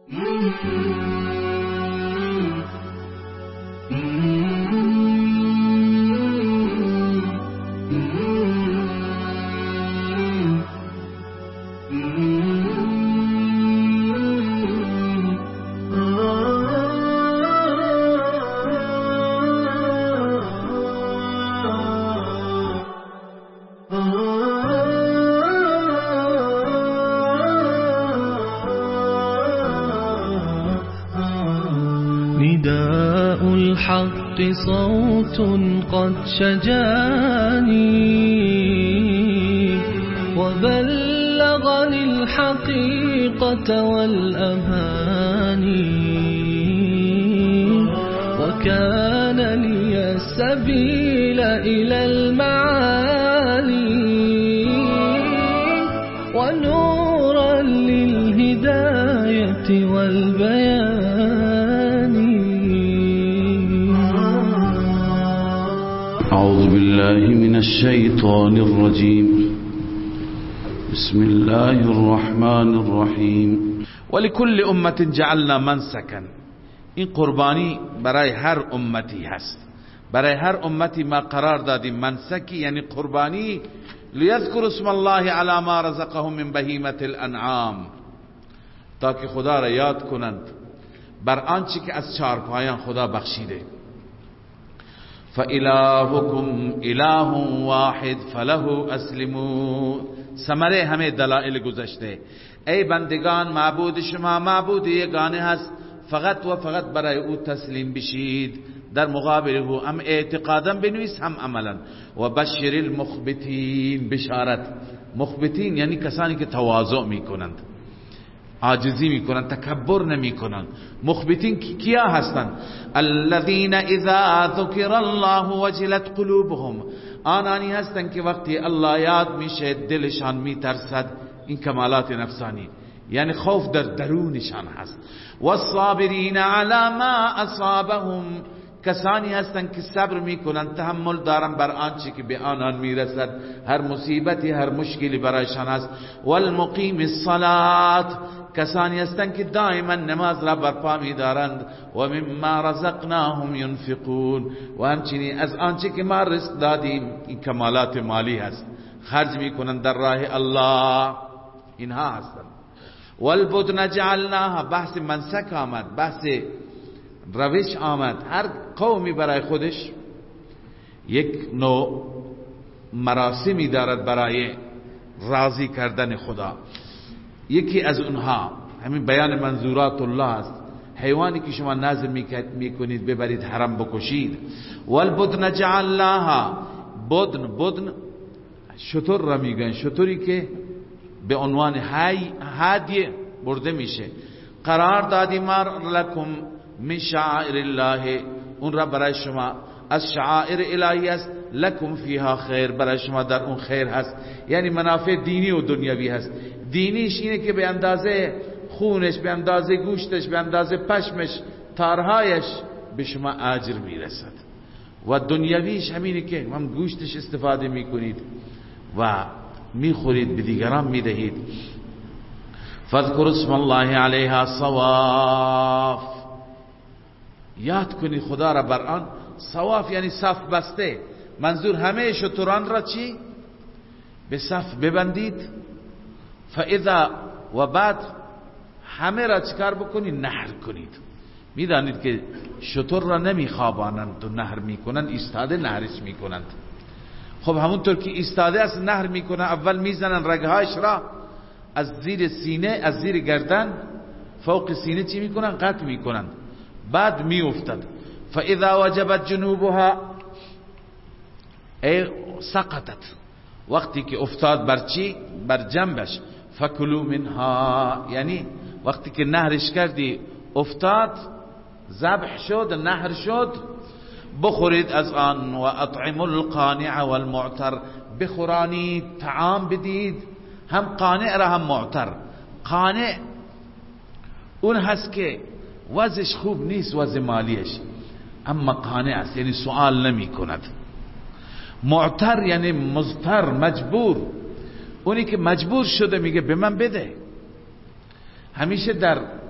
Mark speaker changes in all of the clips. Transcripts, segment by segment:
Speaker 1: نداء الحق صوت قد شجاني وبلغني الحقيقة والأماني وكان لي السبيل إلى المعالي ونورا للهداية والبيان.
Speaker 2: أعوذ بالله من الشيطان الرجيم. بسم الله الرحمن الرحیم. ولكل امت جعلنا منسکا. این قربانی برای هر امتی هست. برای هر امتی ما قرار دادیم منسکی یعنی قربانی، لیذکر اسم الله علی ما رزقهم من بهیمة الانعام، تا که خدا را یاد کنند بر آنچه که از چارپایان خدا بخشیده. فإلهكم إله واحد فله اسلموا. ثمره همه دلائل گذشته. ای بندگان، معبود شما معبود یگانه هست، فقط و فقط برای او تسلیم بشید. در مقابل او هم اعتقادا بنویس هم عملا. و بشر المخبتین. بشارت مخبتین یعنی کسانی که تواضع میکنند، عاجزی میکنند، تکبر نمیکنند. مخبتین کیا هستند؟ الذين اذا ذكر الله وجلت قلوبهم. آنانی هستند که وقتی الله یاد میشه دلشان میترسد. این کمالات نفسانی یعنی خوف در درونشان هست. والصابرین علی ما اصابهم. کسانی هستند که صبر میکنند، تحمل دارند بر آنچه که به آنان میرسد، هر مصیبتی هر مشکلی برایشان هست. والمقیم الصلاة. کسانی هستند که دائما نماز را برپا می‌دارند. و مما رزقناهم ينفقون. و همچنین از آنچه که ما رزق دادیم، این کمالات مالی هست، خرج میکنند در راه الله. اینها هستند. والبدن جعلناها. بحث منسک آمد، بحث روش آمد. هر قومی برای خودش یک نوع مراسمی دارد برای راضی کردن خدا. یکی از اونها همین بیان منظورات الله است. حیوانی که شما نظر میکنید ببرید حرم بکشید. والبدن جعلناها. بدن شتر را میگن، شتری که به عنوان هدیه برده میشه. قرار دادیم ما لکم من شعائر الله. اون را برای شما از شعائر الهی است. لکم فیها خیر. برای شما در اون خیر هست، یعنی منافع دینی و دنیوی هست. دینیش اینه که به اندازه خونش، به اندازه گوشتش، به اندازه پشمش، تارهایش به شما اجر میرسد. و دنیویش همینه که هم گوشتش استفاده میکنید و میخورید، به دیگران میدهید. فاذکر اسم الله علیها صواف. یاد کنید خدا را بر آن. صواف یعنی صف بسته. منظور همه شتران را چی؟ به صف ببندید. فاذا و بعد همه را چکار بکنید؟ نهر کنید. میدانید که شتر را نمیخوابانند و نهر میکنند، ایستاده نهرش میکنند. خب همونطور که ایستاده است نهر میکنند، اول میزنن رگهایش را از زیر سینه، از زیر گردن فوق سینه چی میکنن؟ قطع میکنن، بعد میافتد. فاذا وجبت جنوبها ای سقطت. وقتی که افتاد بر چی؟ بر جنبش. فکلوا منها. یعنی وقتی که نهرش کردی افتاد، ذبح شد، نهر شد، بخورید از آن. و اطعموا القانع والمعتر. بخورانید، طعام بدید، هم قانع را هم معتر. قانع اون هست که وضعش خوب نیست، وضع مالیش، اما قانع است یعنی سوال نمی کند. معتر یعنی مضطر، مجبور. اونی که مجبور شده میگه به من بده. همیشه در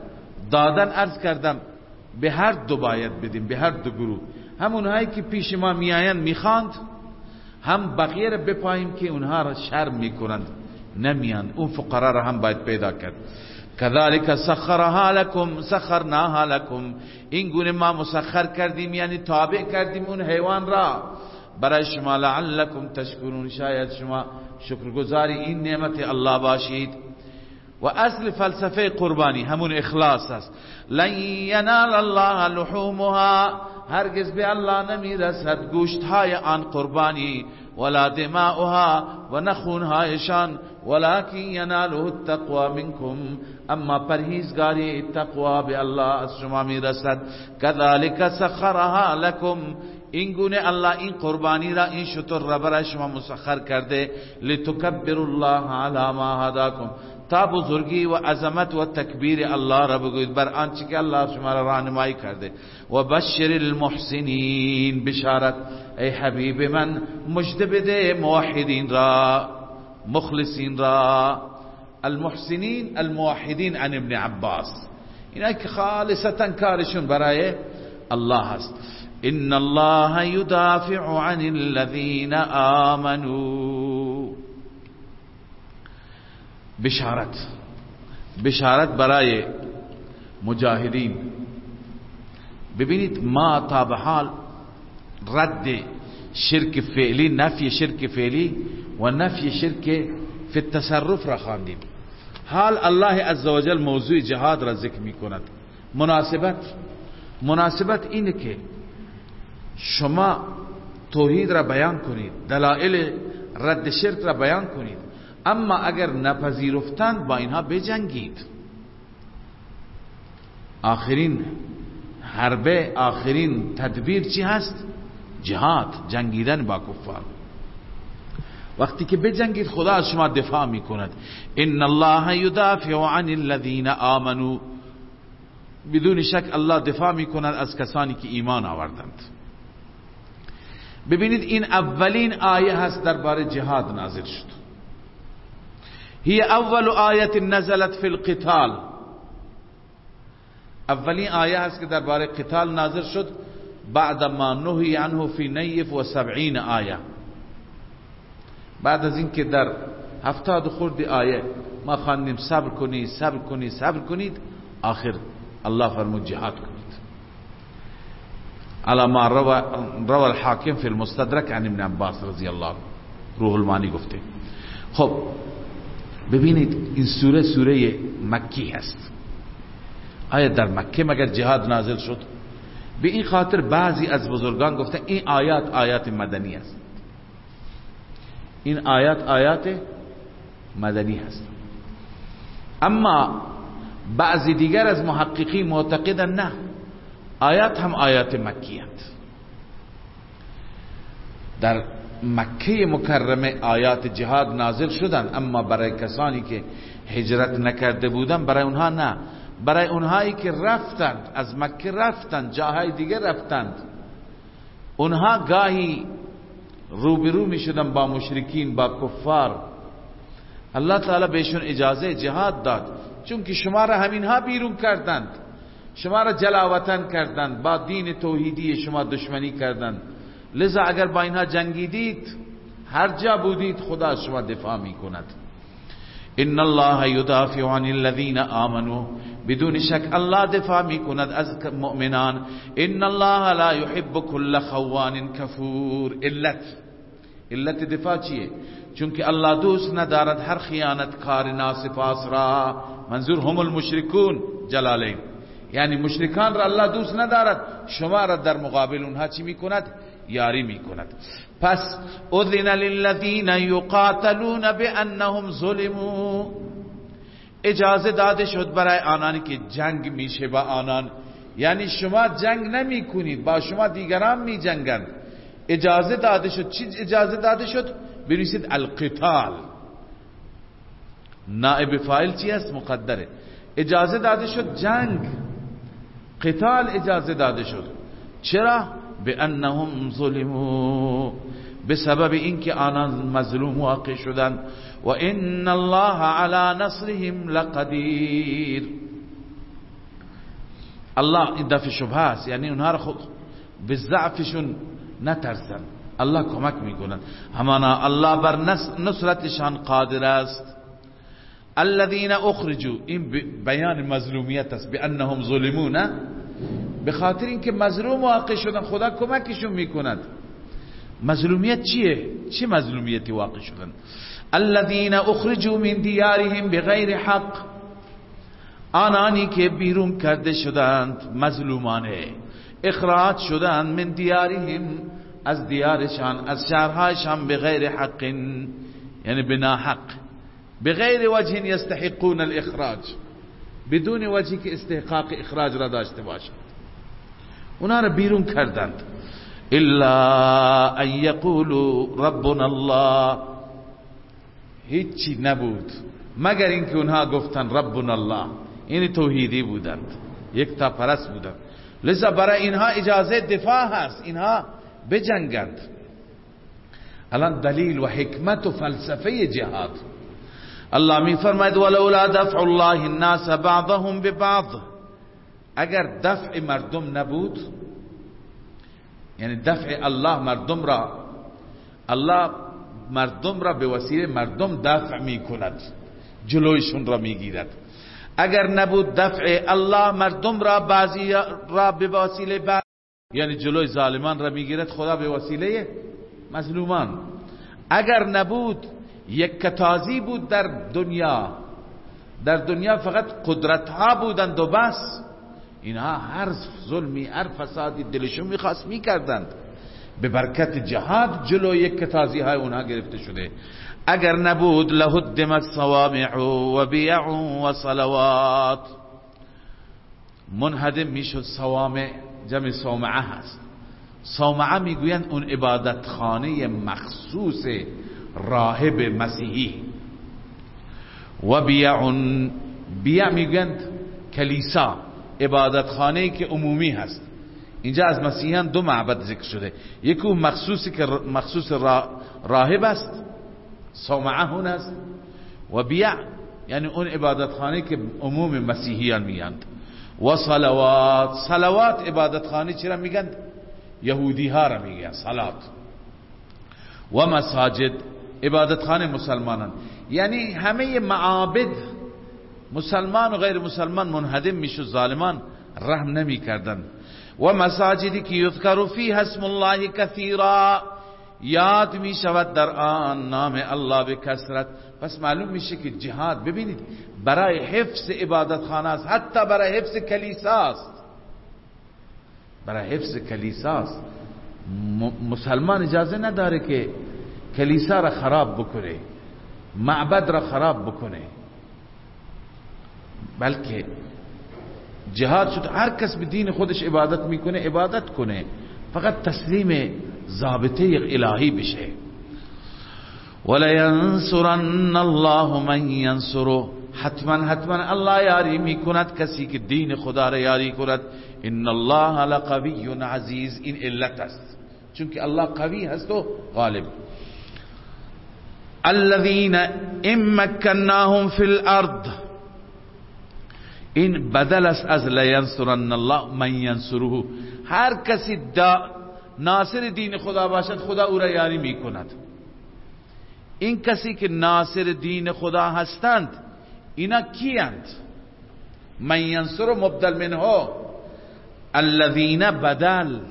Speaker 2: دادن عرض کردم به هر دو باید بدیم، به هر دو گروه، هم اونهایی که پیش ما میآیند میخواند، هم بقیه را بپاییم که اونها را شرم میکنند نمیان، اون فقرا را هم باید پیدا کرد. کذالک سخرها لکم سخرناها لکم، این گونه ما مسخر کردیم یعنی تابع کردیم اون حیوان را برای شما، لعلکم تشکرون، شاید شما شکرگزاری این نعمت الله باشید. و اصل فلسفه قربانی همون اخلاص است. لن ینال الله لحومها، هرگز به الله نمیرسد گوشت های آن قربانی، ولا دماؤها، و نخونهایشان، ولکن یناله التقوی منکم، اما پرهیزگاری تقوا به الله از شما میرسد. کذالک سخرها لکم، این گونه الله این قربانی را، این شتر را برای شما مسخر کرده، لتکبروا الله علی ما هداکم، تا بزرگی و عظمت و تکبیر الله را بگوید بر آنچه که الله شما را راهنمایی کرده. و بشر المحسنین، بشارت ای حبیب من، مژده بده موحدین را، مخلصین را. المحسنین الموحدین عن ابن عباس، اینا که خالصتا کارشون برای الله هست. ان الله يدافع عن الذين آمنوا، بشارت برای مجاهدین. ببینید ما تا به حال رد شرک فعلی، نفی شرک فعلی و نفی شرک فی التصرف را خواندیم. حال الله عزوجل موضوع جهاد را ذکر می کند. مناسبت اینه که شما توحید را بیان کنید، دلائل رد شرک را بیان کنید، اما اگر نپذیرفتند با اینها بجنگید. آخرین حربه، آخرین تدبیر چی هست؟ جهاد، جنگیدن با کفار. وقتی که بجنگید خدا از شما دفاع میکند. ان الله یدافع عن الذین آمنوا، بدون شک الله دفاع میکند از کسانی که ایمان آوردند. ببینید این اولین آیه هست درباره جهاد نازل شد. هی اول آیه نزلت فی القتال، اولین آیه هست که درباره قتال نازل شد بعد ما نهی عنه فی نیف و 70 آیه. بعد از اینکه در 70 خورد آیه ما خواندیم صبر کنید صبر کنید صبر کنید، آخر الله فرمود جهاد کنید. على ما روى الحاکم فی المستدرک عن ابن عباس رضی الله عنه، روح المانی گفته. خب ببینید این سوره مکی هست. آیا در مکه مگر جهاد نازل شد؟ به این خاطر بعضی از بزرگان گفتن این آیات مدنی است، این آیات مدنی هست. اما بعضی دیگر از محققین معتقدن نه، آیات هم آیات مکی هست. در مکه مکرمه آیات جهاد نازل شدن، اما برای کسانی که هجرت نکرده بودن برای اونها نه. برای اونهایی که رفتند از مکه، رفتند جاهای دیگه رفتند، اونها گاهی روبرو می شدن با مشرکین، با کفار. الله تعالی بهشون اجازه جهاد داد، چون که شما را همینها بیرون کردند، شما را جلاوطن کردند، با دین توحیدی شما دشمنی کردند. لذا اگر با اینها جنگیدید، هر جا بودید، خدا از شما دفاع می کند. ان الله یدافع عن الذین آمنوا، بدون شک الله دفاع می کند از مؤمنان. ان الله لا يحب كل خوان کفور. علت دفاع چیه؟ چون که الله دوست ندارد هر خیانتکار ناسپاس را. منظور هم المشرکون جلالین، یعنی مشرکان را الله دوست ندارد، شما را در مقابل اونها چی می کند؟ یاری می کند. پس اذن للذین یقاتلون بانهم ظلموا، اجازه داده شد برای آنانی که جنگ میشه با آنان، یعنی شما جنگ نمی کنید، با شما دیگران می جنگند. اجازه داده شد. چی اجازه داده شد؟ بنویسید القتال، نائب فاعل چی است؟ مقدره. اجازه داده شد جنگ، قتال اجازه داده شد. چرا؟ بانهم ظلموا، بسبب اینکه آنان مظلوم واقع شدند. و ان الله علی نصرهم لقدیر، الله این دفع شبه است، یعنی اونها رو خود به ضعفشون نترسن، الله کمک میکنن. همانا الله بر نصرتشان قادر است. الذين اخرجوا، این بیان مظلومیت است، بانهم ظلمون، به خاطر اینکه مظلوم واقع شدن خدا کمکشون میکند. مظلومیت چیه؟ چه مظلومیتی واقع شدن؟ الذين اخرجوا من دیارهم بغیر حق، آنانی که بیرون کرده شدند، مظلومانه اخراج شدند، من دیارهم، از دیارشان، از شهرهایشان، بغیر حق، یعنی بنا حق، بغیر وجه یستحقون الاخراج، بدون وجهی که استحقاق اخراج را داشته باشند، اونا را بیرون کردند. الا ان یقولوا ربنا الله، هیچی نبود مگر اینکه اونها گفتن ربنا الله، این توحیدی بودند، یک تا پرست بودند. لذا برای اینها اجازه دفاع هست، اینها بجنگند. الان دلیل و حکمت و فلسفه جهاد. الله می فرماید ولولا دفع الله الناس بعضهم ببعض، اگر دفع مردم نبود، یعنی دفع الله مردم را به وسیله مردم دفع می کند، جلویشون را می گیرد. اگر نبود دفع الله مردم را، بعضی را به وسیله بعض، یعنی جلوی ظالمان را می گیرد خدا به وسیله مظلومان. اگر نبود یک کتازی بود در دنیا فقط قدرت ها بودند و بس، اینها هر ظلمی، هر فسادی دلشون میخواست میکردند. به برکت جهاد جلوی یک کتازی های اونها گرفته شده. اگر نبود لهدمت صوامع و بیع و صلوات، منهدم میشد. صوامع جمع صومعه هست. صومعه میگویند اون عبادت خانه مخصوص راهب مسیحی. و بیع میگویند کلیسا، عبادت خانه‌ای که عمومی هست. اینجا از مسیحیان دو معبد ذکر شده، یکی اون مخصوصی که مخصوص راهب است، صومعه هون است، و بیع یعنی اون عبادت خانه‌ای که عموم مسیحیان میاند. و صلوات عبادت خانه چرا میگن؟ یهودی ها را میگن صلات. و مساجد عبادت خانه مسلمانان، یعنی همه معابد مسلمان و غیر مسلمان منهدم میشد، ظالمان رحم نمی کردن. و مساجدی که یذکر فیها اسم الله کثیرا، یاد می شود در آن نام الله به کثرت. پس معلوم میشه که جهاد، ببینید، برای حفظ عبادت خانه است، حتی برای حفظ کلیساست. برای حفظ کلیساست. مسلمان اجازه نداره که کلیسا را خراب بکنه، معبد را خراب بکنه، بلکه جهاد شد هر کس به دین خودش عبادت میکنه عبادت کنه، فقط تسلیم ضابطه الهی بشه. ولینصرن الله من ینصره، حتما الله یاری میکند کسی که دین خدا را یاری کند. ان الله لقوی عزیز، این علت است، چون که الله قوی هست و غالب. الذين ان مكناهم في الارض، این بدل است از لینصرن الله من ینصره. هر کسی ناصر دین خدا باشد خدا او را یاری میکند. این کسی که ناصر دین خدا هستند اینا کیند؟ من ینصر مبدل منه، الذین بدل،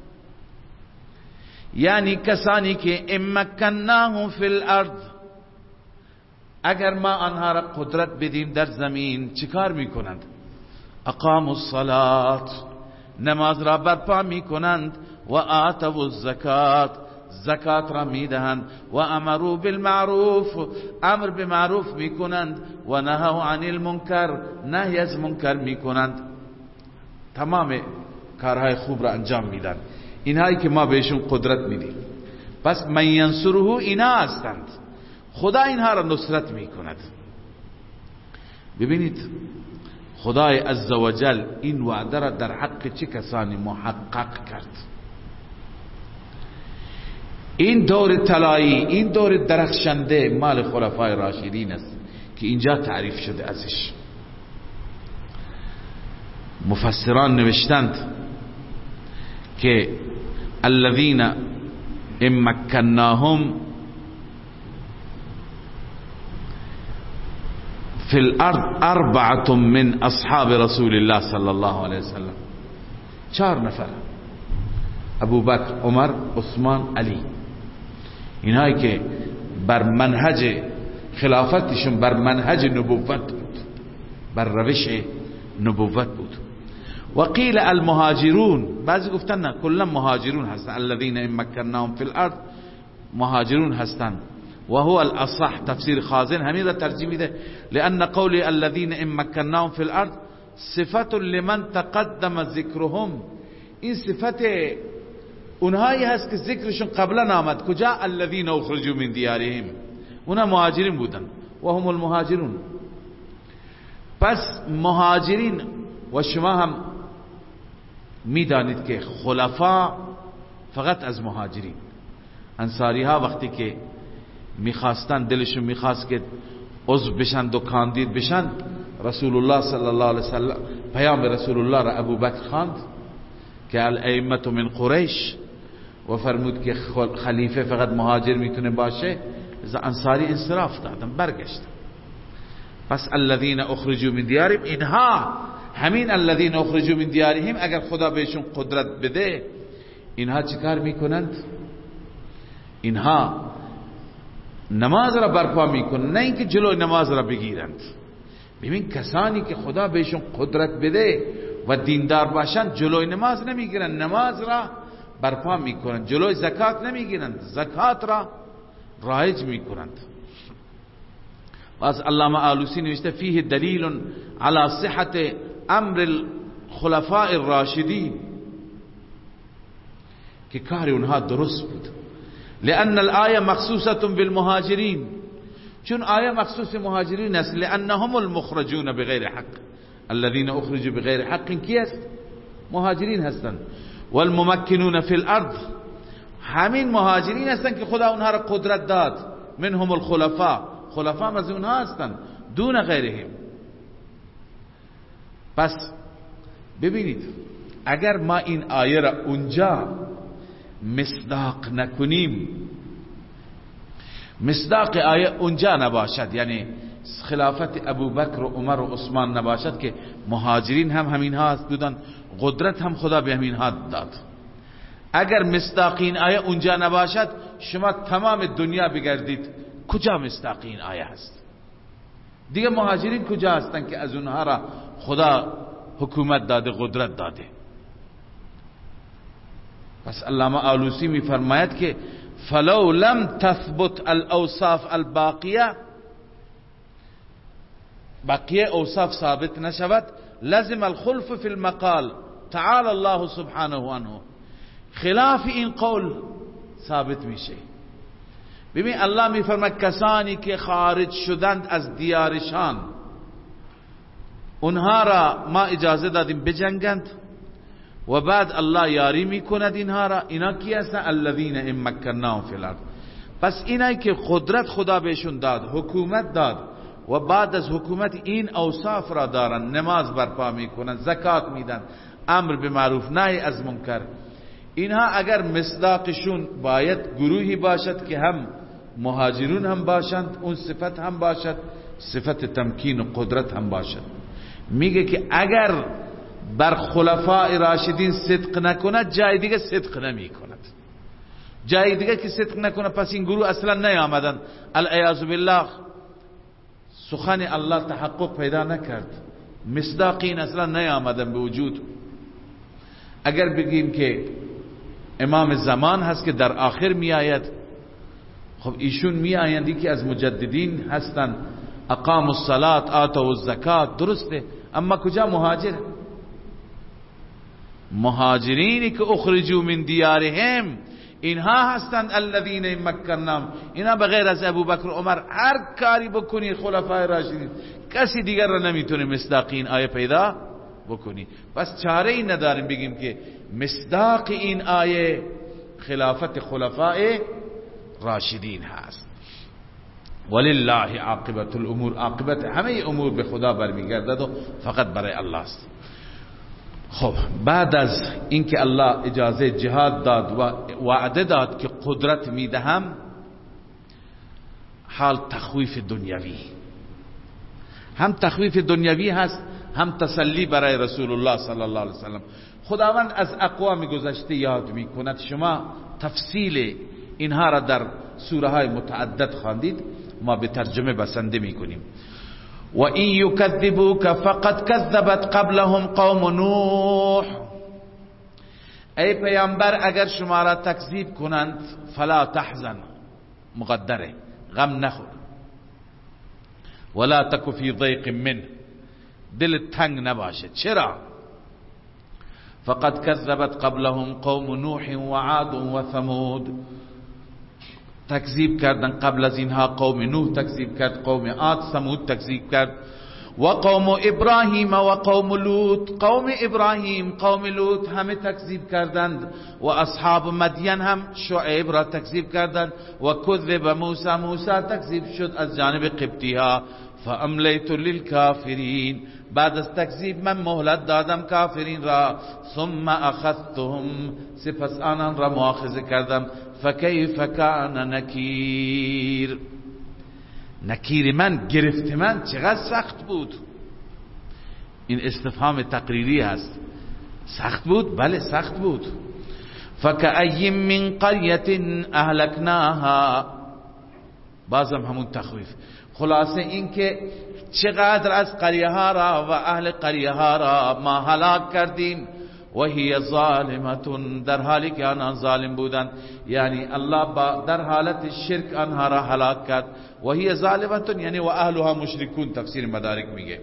Speaker 2: یعنی کسانی که ان مکناهم فی الارض، اگر ما آنها را قدرت بدیم در زمین چیکار میکنند؟ اقاموا الصلاة، نماز را برپا میکنند، و آتوا الزکات، زکات را میدهند، و امروا بالمعروف، امر به معروف میکنند، و نهوا عن المنکر، نهی از منکر میکنند. تمام کارهای خوب را انجام میدن، اینهایی که ما بهشون قدرت میدیم. پس من ینصره اینا هستند، خدا اینها را نصرت میکند. ببینید خدای عزوجل این وعده را در حق چه کسانی محقق کرد. این دور طلایی، این دور درخشنده مال خلفای راشدین است که اینجا تعریف شده ازش. مفسران نوشتند که الذين ان مكناهم في الارض 4 من اصحاب رسول الله صلی الله علیه وسلم، 4 نفر، ابوبکر، عمر، عثمان، علی، اینهایی که بر منهج خلافتشون بر منهج نبوت بود، بر روش نبوت بود. و قیل المهاجرون، بعضی گفتن نه کلا مهاجرون هستن، الذين ان مكناهم في الارض مهاجرون هستن و هو الاصح. تفسیر خازن همین را ترجیح میده، لان قول الذين ان مكناهم في الارض صفت لمن تقدم ذکرهم، این صفت اونهایی هست که ذکرشون قبلا آمد. کجا؟ الذين اخرجوا من دیارهم، اونا مهاجرین بودن و هم المهاجرون. پس مهاجرین، و شما هم میدانید که خلفا فقط از مهاجرین، انصاری ها وقتی که میخواستن، دلشون میخواست که عضو بشن و کاندید بشن، رسول الله صلی الله علیه وسلم پیام رسول الله را ابوبکر خواند که الائمه من قریش و فرمود که خلیفه فقط مهاجر میتونه باشه. از انصاری انصراف دادن، برگشتن. پس الذين اخرجوا من دیارهم، اینها همین الذين اخرجوا من دیارهم اگر خدا بهشون قدرت بده، اینها چیکار میکنند؟ اینها نماز را برپا میکنند، نه اینکه جلوی نماز را بگیرند. ببین کسانی که خدا بهشون قدرت بده و دیندار باشند جلوی نماز نمیگیرند، نماز را برپا میکنند. جلوی زکات نمیگیرند، زکات را رایج میکنند. و از علامه آلوسی نوشته فیه دلیل علی صحت امر الخلفاء الراشدین، که کار اونها درست بود. لأن الآیه مخصوصة بالمهاجرین، چون آیه مخصوص مهاجرین است. لأنهم المخرجون بغیر حق، الذين اخرجوا بغیر حق کی است؟ مهاجرین هستند. والممکنون فی الارض، همین مهاجرین هستند که خدا اونها را قدرت داد. منهم الخلفاء، خلفاء از اونها هستند دون غیرهم. پس ببینید اگر ما این آیه را اونجا مصداق نکنیم، مصداق آیه اونجا نباشد، یعنی خلافت ابوبکر و عمر و عثمان نباشد که مهاجرین هم همین ها بودن، قدرت هم خدا به همین ها داد. اگر مصداق این آیه اونجا نباشد، شما تمام دنیا بگردید کجا مصداق این آیه هست؟ دیگه مهاجرین کجا هستن که از اونها را خدا حکومت داده، قدرت داده؟ پس علامه آلوسی می فرماید که فلو لم تثبت الاوصاف الباقیه، بقیه اوصاف ثابت نشود، لازم الخلف فی المقال تعالی الله سبحانه عنه، خلاف این قول ثابت میشه. ببین الله می فرماید کسانی که خارج شدند از دیارشان، اونها را ما اجازه دادیم بجنگند و بعد الله یاری میکند اینها را. اینا کی هستن؟ الذین ان مکناهم فی الارض. پس اینایی که قدرت خدا بهشون داد، حکومت داد و بعد از حکومت این اوصاف را دارن، نماز برپا میکنن، زکات میدن، امر به معروف نهی از منکر، اینها اگر مصداقشون باید گروهی باشد که هم مهاجرون هم باشند، اون صفت هم باشد، صفت تمکین و قدرت هم باشد. میگه که اگر بر خلفاء راشدین صدق نکند، جای دیگه صدق نمی کند. جای دیگه که صدق نکنه، پس این گروه اصلا نیامدن. العیاذ بالله سخن الله تحقق پیدا نکرد، مصداقین اصلا نیامدن به وجود. اگر بگیم که امام زمان هست که در آخر می آید، خب ایشون می آیندی که از مجددین هستن، اقام الصلاة آتوا الزکات، درسته، اما کجا مهاجر؟ مهاجرینی که اخرجوا من دیارهم، اینها هستند الذین مکناهم. اینا بغیر از ابوبکر و عمر هر کاری بکنی خلفای راشدین، کسی دیگر را نمیتونه مصداق این آیه پیدا بکنی. پس چاره ای نداریم بگیم که مصداق این آیه خلافت خلفای راشدین هست. ولله عاقبت الامور، عاقبت همه امور به خدا برمیگردد و فقط برای الله است. خب بعد از اینکه الله اجازه جهاد داد و وعده داد که قدرت میدهم، حال تخویف دنیوی، هم تخویف دنیوی هست هم تسلی برای رسول الله صلی الله علیه وسلم. خداوند از اقوام گذشته یاد میکند. شما تفصیل اینها را در سوره های متعدد خواندید، ما به ترجمه بسنده میکنیم. و این یکذبوک فقد کذبت قبلهم قوم نوح. ای پیامبر اگر شما را تکذیب کنند، فلا تحزن، مقدره، غم نخور، ولا تک فی ضیق منه، دل تنگ نباشه. چرا؟ فقد کذبت قبلهم قوم نوح و عاد و ثمود. تکذیب کردن قبل از اینها قوم نوح تکذیب کرد، قوم عاد، ثمود تکذیب کرد، و قوم ابراهیم و قوم لوط. قوم ابراهیم، قوم لوط همه تکذیب کردند، و اصحاب مدین هم شعیب را تکذیب کردند، و کذب موسی، موسی تکذیب شد از جانب قبطی ها. فاملیت للکافرین، بعد از تکذیب من مهلت دادم کافرین را. ثم اخذتهم، سپس آنان را مؤاخذه کردم. فکیف کان نکیر، نکیر من، گرفت من چقدر سخت بود. این استفهام تقریری هست. سخت بود؟ بله سخت بود. فکأی من قریة اهلکناها، بازم همون تخویف. خلاصه این که چقدر از قریه ها را و اهل قریه ها را ما هلاک کردیم. و هی ظالمتون، در حالی که آنان ظالم بودند، یعنی الله در حالت شرک آنها را هلاک کرد. و هی ظالمتون یعنی و اهلها مشرکون، تفسیر مدارک میگه.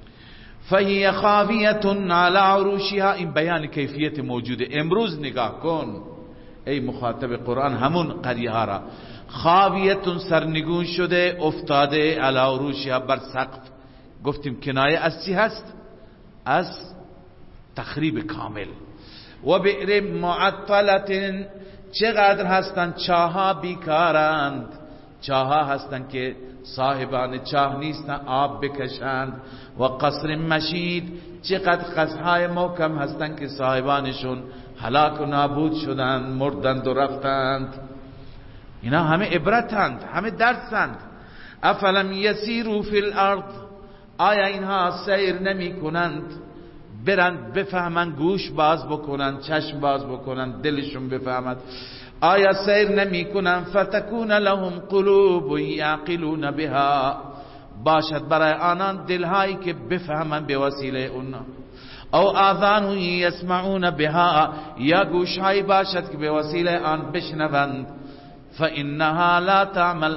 Speaker 2: فهی خاویة علی عروشها، این بیان کیفیت موجوده. امروز نگاه کن ای مخاطب قرآن همون قریه ها را. خاویتون سرنگون شده، افتاده، علی عروشها بر سقف. گفتیم کنایه از چی هست؟ از تخریب کامل. و بئر معطلة، چقدر هستند چاها بیکارند، چاها هستند که صاحبان چاه نیستند آب بکشند. و قصر مشید، چقدر قصرهای محکم هستند که صاحبانشون هلاک و نابود شدند، مردند و رفتند. اینا همه عبرتند، همه درسند. افلم یسیروا فی الارض، آیا اینها سیر نمی کنند، برند بفهمند، گوش باز بکنند، چشم باز بکنند، دلشون بفهمد. آیا سیر نمی کنند فتکون لهم قلوب یعقلون بها، باشد برای آنان دلهایی که بفهمند به وسیله اونا. او آذان یسمعون بها، یا گوشهایی باشد که به وسیله آن بشنوند. فإنها لا تعمل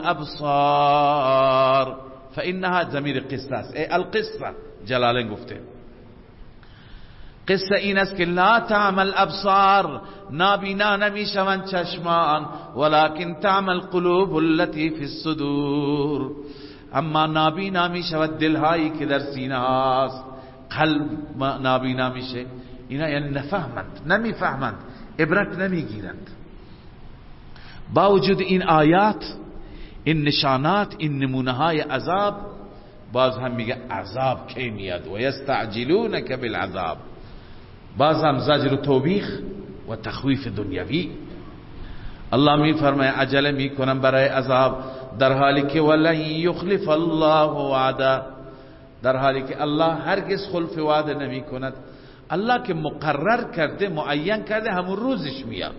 Speaker 2: ابصار، فإنها ضمیر قصه است، ای القصه، جلالین گفته قصه این است که لا تعمل ابصار، نابینا نمیشوند چشمان، ولكن تعمل قلوب التي في الصدور، اما نابینا میشود دلهایی که در سینه است. قلب نابینا میشه. اینا یعنی نفهمند، نمیفهمند، عبرت نمیگیرند. با وجود این آیات، این نشانات، این نمونه های عذاب، باز هم میگه عذاب کی میاد. و یستعجلونک بالعذاب، باز هم زجر و توبیخ و تخویف دنیوی. الله می فرماید عجله میکنم برای عذاب، در حالی که ولن یخلف الله وعده، در حالی که الله هرگز خلف وعده نمی کند. الله که مقرر کرده، معین کرده، همون روزش میاد.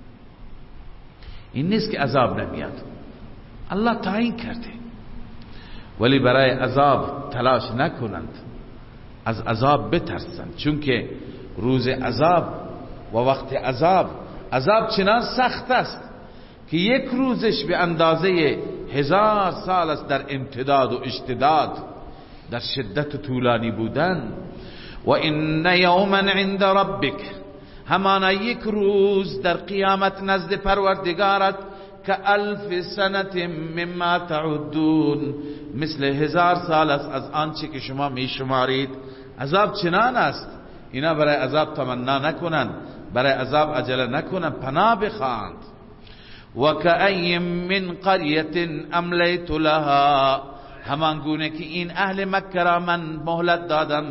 Speaker 2: این نیست که عذاب نمیاد، الله تعیین کرده. ولی برای عذاب تلاش نکنند، از عذاب بترسند، چون که روز عذاب و وقت عذاب چنان سخت است که یک روزش به اندازه 1000 سال است در امتداد و اشتداد، در شدت طولانی بودن. و ان یوما عند ربک، همانا یک روز در قیامت نزد پروردگارت، که 1000 سنه مما تعدون، مثل 1000 سال است از آنچه که شما می شمارید. عذاب چنان است، اینا برای عذاب تمنا نکنند، برای عذاب عجله نکنند، پناه بخواهند. و کأی من قریة املیت لها، همان گونه که این اهل مکه را من مهلت دادم،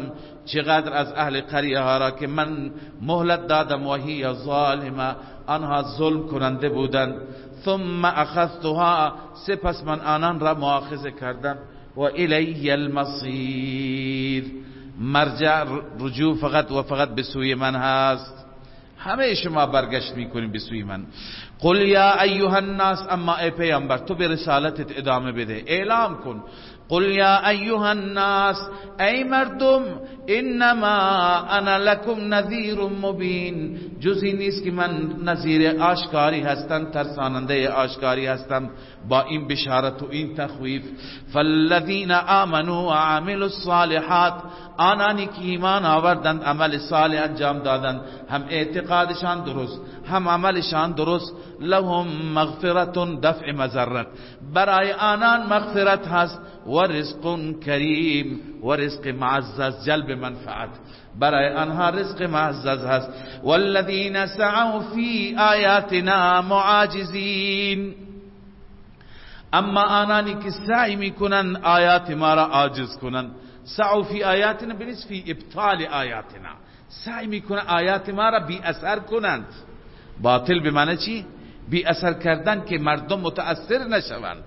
Speaker 2: چقدر از اهل قریه ها را که من مهلت دادم و هی ظالمه، آنها ظلم کننده بودند. ثم اخذتها، سپس من آنان را مؤاخذه کردم. و الی المصیر، مرجع رجوع فقط و فقط به سوی من هست، همه شما برگشت میکنیم به سوی من. قل یا ایها الناس، اما ای پیامبر تو به رسالتت ادامه بده، اعلام کن. قل یا ایها الناس، ای مردم، انما انا لکم نذیر مبین، جزی نیست که من نذیر آشکاری هستم، ترساننده آشکاری هستم با این بشارت و این تخویف. فالذین آمنوا و عملوا الصالحات، آنانی که ایمان آوردند عمل صالح انجام دادند، هم اعتقادشان درست هم عملشان درست، لهم مغفرت، دفع مضرت، برای آنان مغفرت هست، و رزق کریم، و رزق معزز، جلب منفعت، برای آنها رزق معزز هست. والذین سعوا فی آیاتنا معاجزین، اما آنانی که سعی میکنن آیات ما را عاجز کنن، سعوا فی آیاتنا بنسبت فی ابطال آیاتنا، سعی میکنن آیات ما را بی اثر کنند. باطل به معنی چی؟ بی اثر کردن که مردم متاثر نشوند.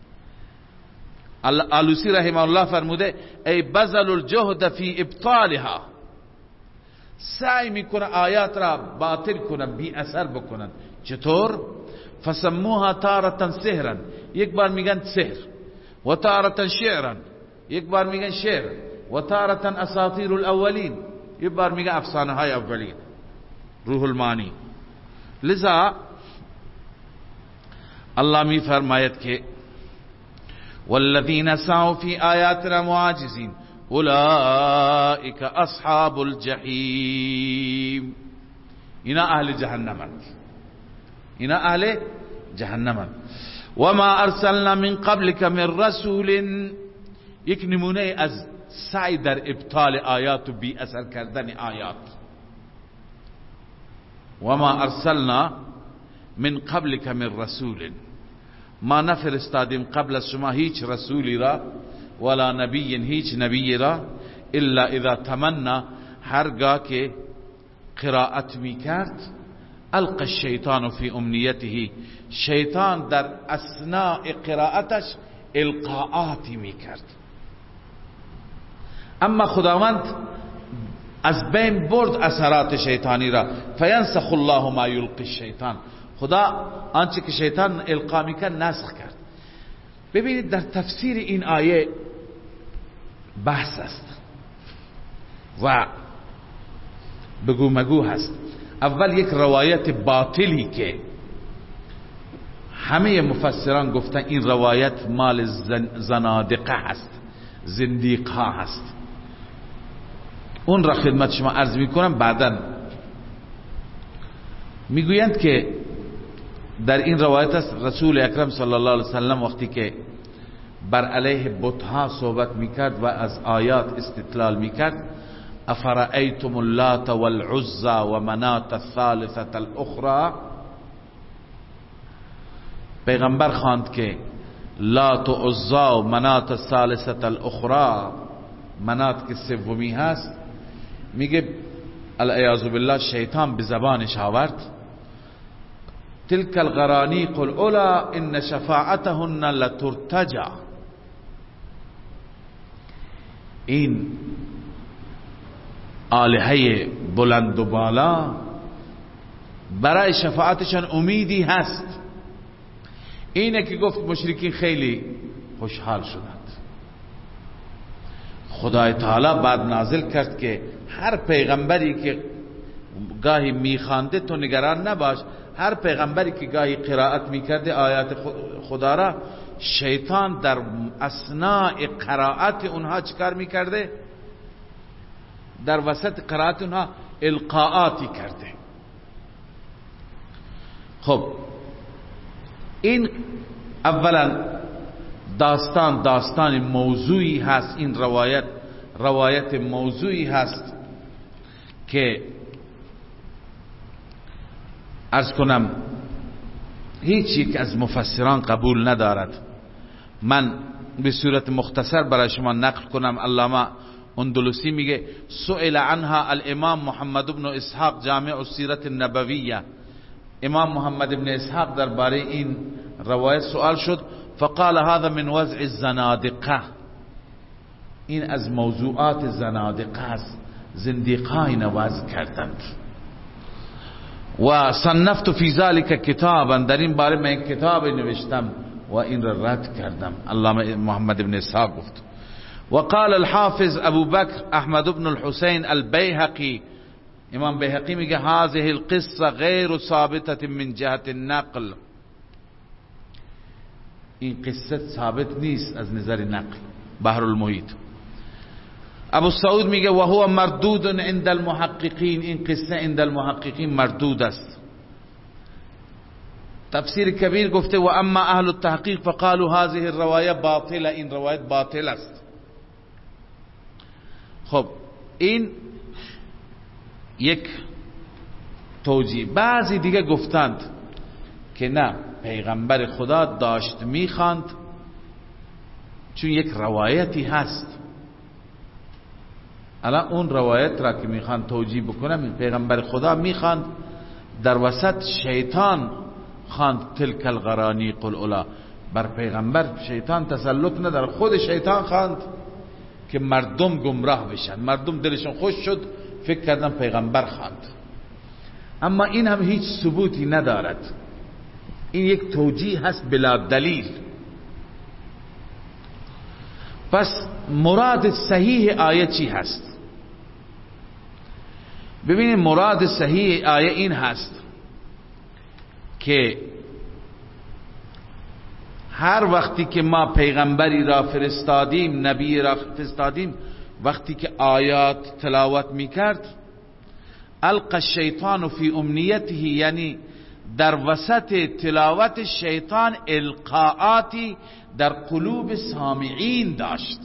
Speaker 2: آلوسی رحمه الله فرموده ای بذل الجهد فی ابطالها، سعی میکنه آیات را باطل کنن، بی اثر بکنن. چطور؟ فسموها تارتا سحرا، یک بار میگن سحر، و تارتا شعرا، یک بار میگن شعر، و تارتا اساطیر الاولین، یک بار میگن افسانه های اولین. روح المانی. لذا الله می فرماید که والذین سعوا فی آیاتنا معاجزین اولئک اصحاب الجحیم، اینا اهل جهنمند، اینا اهل جهنمند. و ما ارسلنا من قبلک من رسول، یک نمونه از سعی در ابطال آیات و بی اثر کردن آیات. و ما ارسلنا من قبلک من رسول، ما نفرستادیم قبل از شما هیچ رسولی را، ولا نبی، هیچ نبی را، الا اذا تمنا، هرگاه که قرائت میکرد، القى الشیطان فی امنیته، شیطان در اثناء قرائتش القاءاتی میکرد. اما خداوند از بین برد اثرات شیطانی را، فینسخ الله ما یلقی الشیطان، خدا آنچه که شیطان القا میکرد نسخ کرد. ببینید در تفسیر این آیه بحث است و بگو مگو هست. اول یک روایت باطلی که همه مفسران گفتن این روایت مال زنادقه هست، زندیق ها هست، اون را خدمت شما عرض میکنم. بعداً میگویند که در این روایت است رسول اکرم صلی الله علیه وسلم وقتی که بر علیه بتها صحبت میکرد و از آیات استدلال میکرد، افرأیتم اللات والعزى و منات الثالثة الاخرى، پیغمبر خواند که لات و عزى و منات الثالثة الاخرى، منات که سومی هست، میگه العیاذ بالله شیطان به زبانش آورد تلك الغرانیق العلا ان شفاعتهن لترتجى، این آلهه بلند و بالا برای شفاعتشان امیدی هست. اینه که گفت مشرکین خیلی خوشحال شدند. خدای تعالی بعد نازل کرد که هر پیغمبری که گاهی میخوانده تو نگران نباش، هر پیغمبری که گاهی قرائت میکرده آیات خدا را، شیطان در اثناء قرائت اونها چکار میکرده؟ در وسط قرائت اونها القاءاتی کرده. خب این اولا داستان موضوعی هست، این روایت موضوعی هست که عرض کنم هیچ یک از مفسران قبول ندارد. من به صورت مختصر برای شما نقل کنم. علامه اندلسی میگه سئل عنها الامام محمد بن اسحاق جامع السیرت النبویه، امام محمد بن اسحاق درباره این روایت سوال شد، فقال هذا من وضع الزنادقه، این از موضوعات زنادقه است، زندیقان وضع کردند. و صنفت فی ذلک کتابا، در این باره من کتاب نوشتم و این را رد کردم. علامه محمد بن اسحاق گفت. وقال الحافظ ابو بکر احمد بن الحسین البیهقی، امام بیهقی میگه هذه القصه غیر ثابته من جهت النقل، این قصه ثابت نیست از نظر نقل. بحر المحیط. ابو سعود میگه و هو مردود عند المحققین، این قصه عند المحققین مردود است. تفسیر کبیر گفته و اما اهل التحقیق فقالوا هذه الروایه باطله، این روایت باطل است. خب این یک توجیه. بعضی دیگه گفتند که نه، پیغمبر خدا داشت میخواند، چون یک روایتی هست. الان اون روایت را که میخوان توجیه بکنم، پیغمبر خدا میخواند، در وسط شیطان خواند تلک الغرانیق الاولی، بر پیغمبر شیطان تسلط نداره، خود شیطان خواند که مردم گمراه بشن. مردم دلشون خوش شد، فکر کردن پیغمبر خواند. اما این هم هیچ ثبوتی ندارد، این یک توجیه هست بلا دلیل. پس مراد صحیح آیه چی هست؟ ببینید مراد صحیح آیه این هست که هر وقتی که ما پیغمبری را فرستادیم، نبی را فرستادیم، وقتی که آیات تلاوت میکرد، القى الشیطان فی امنیته، یعنی در وسط تلاوت شیطان القاءاتی در قلوب سامعین داشت.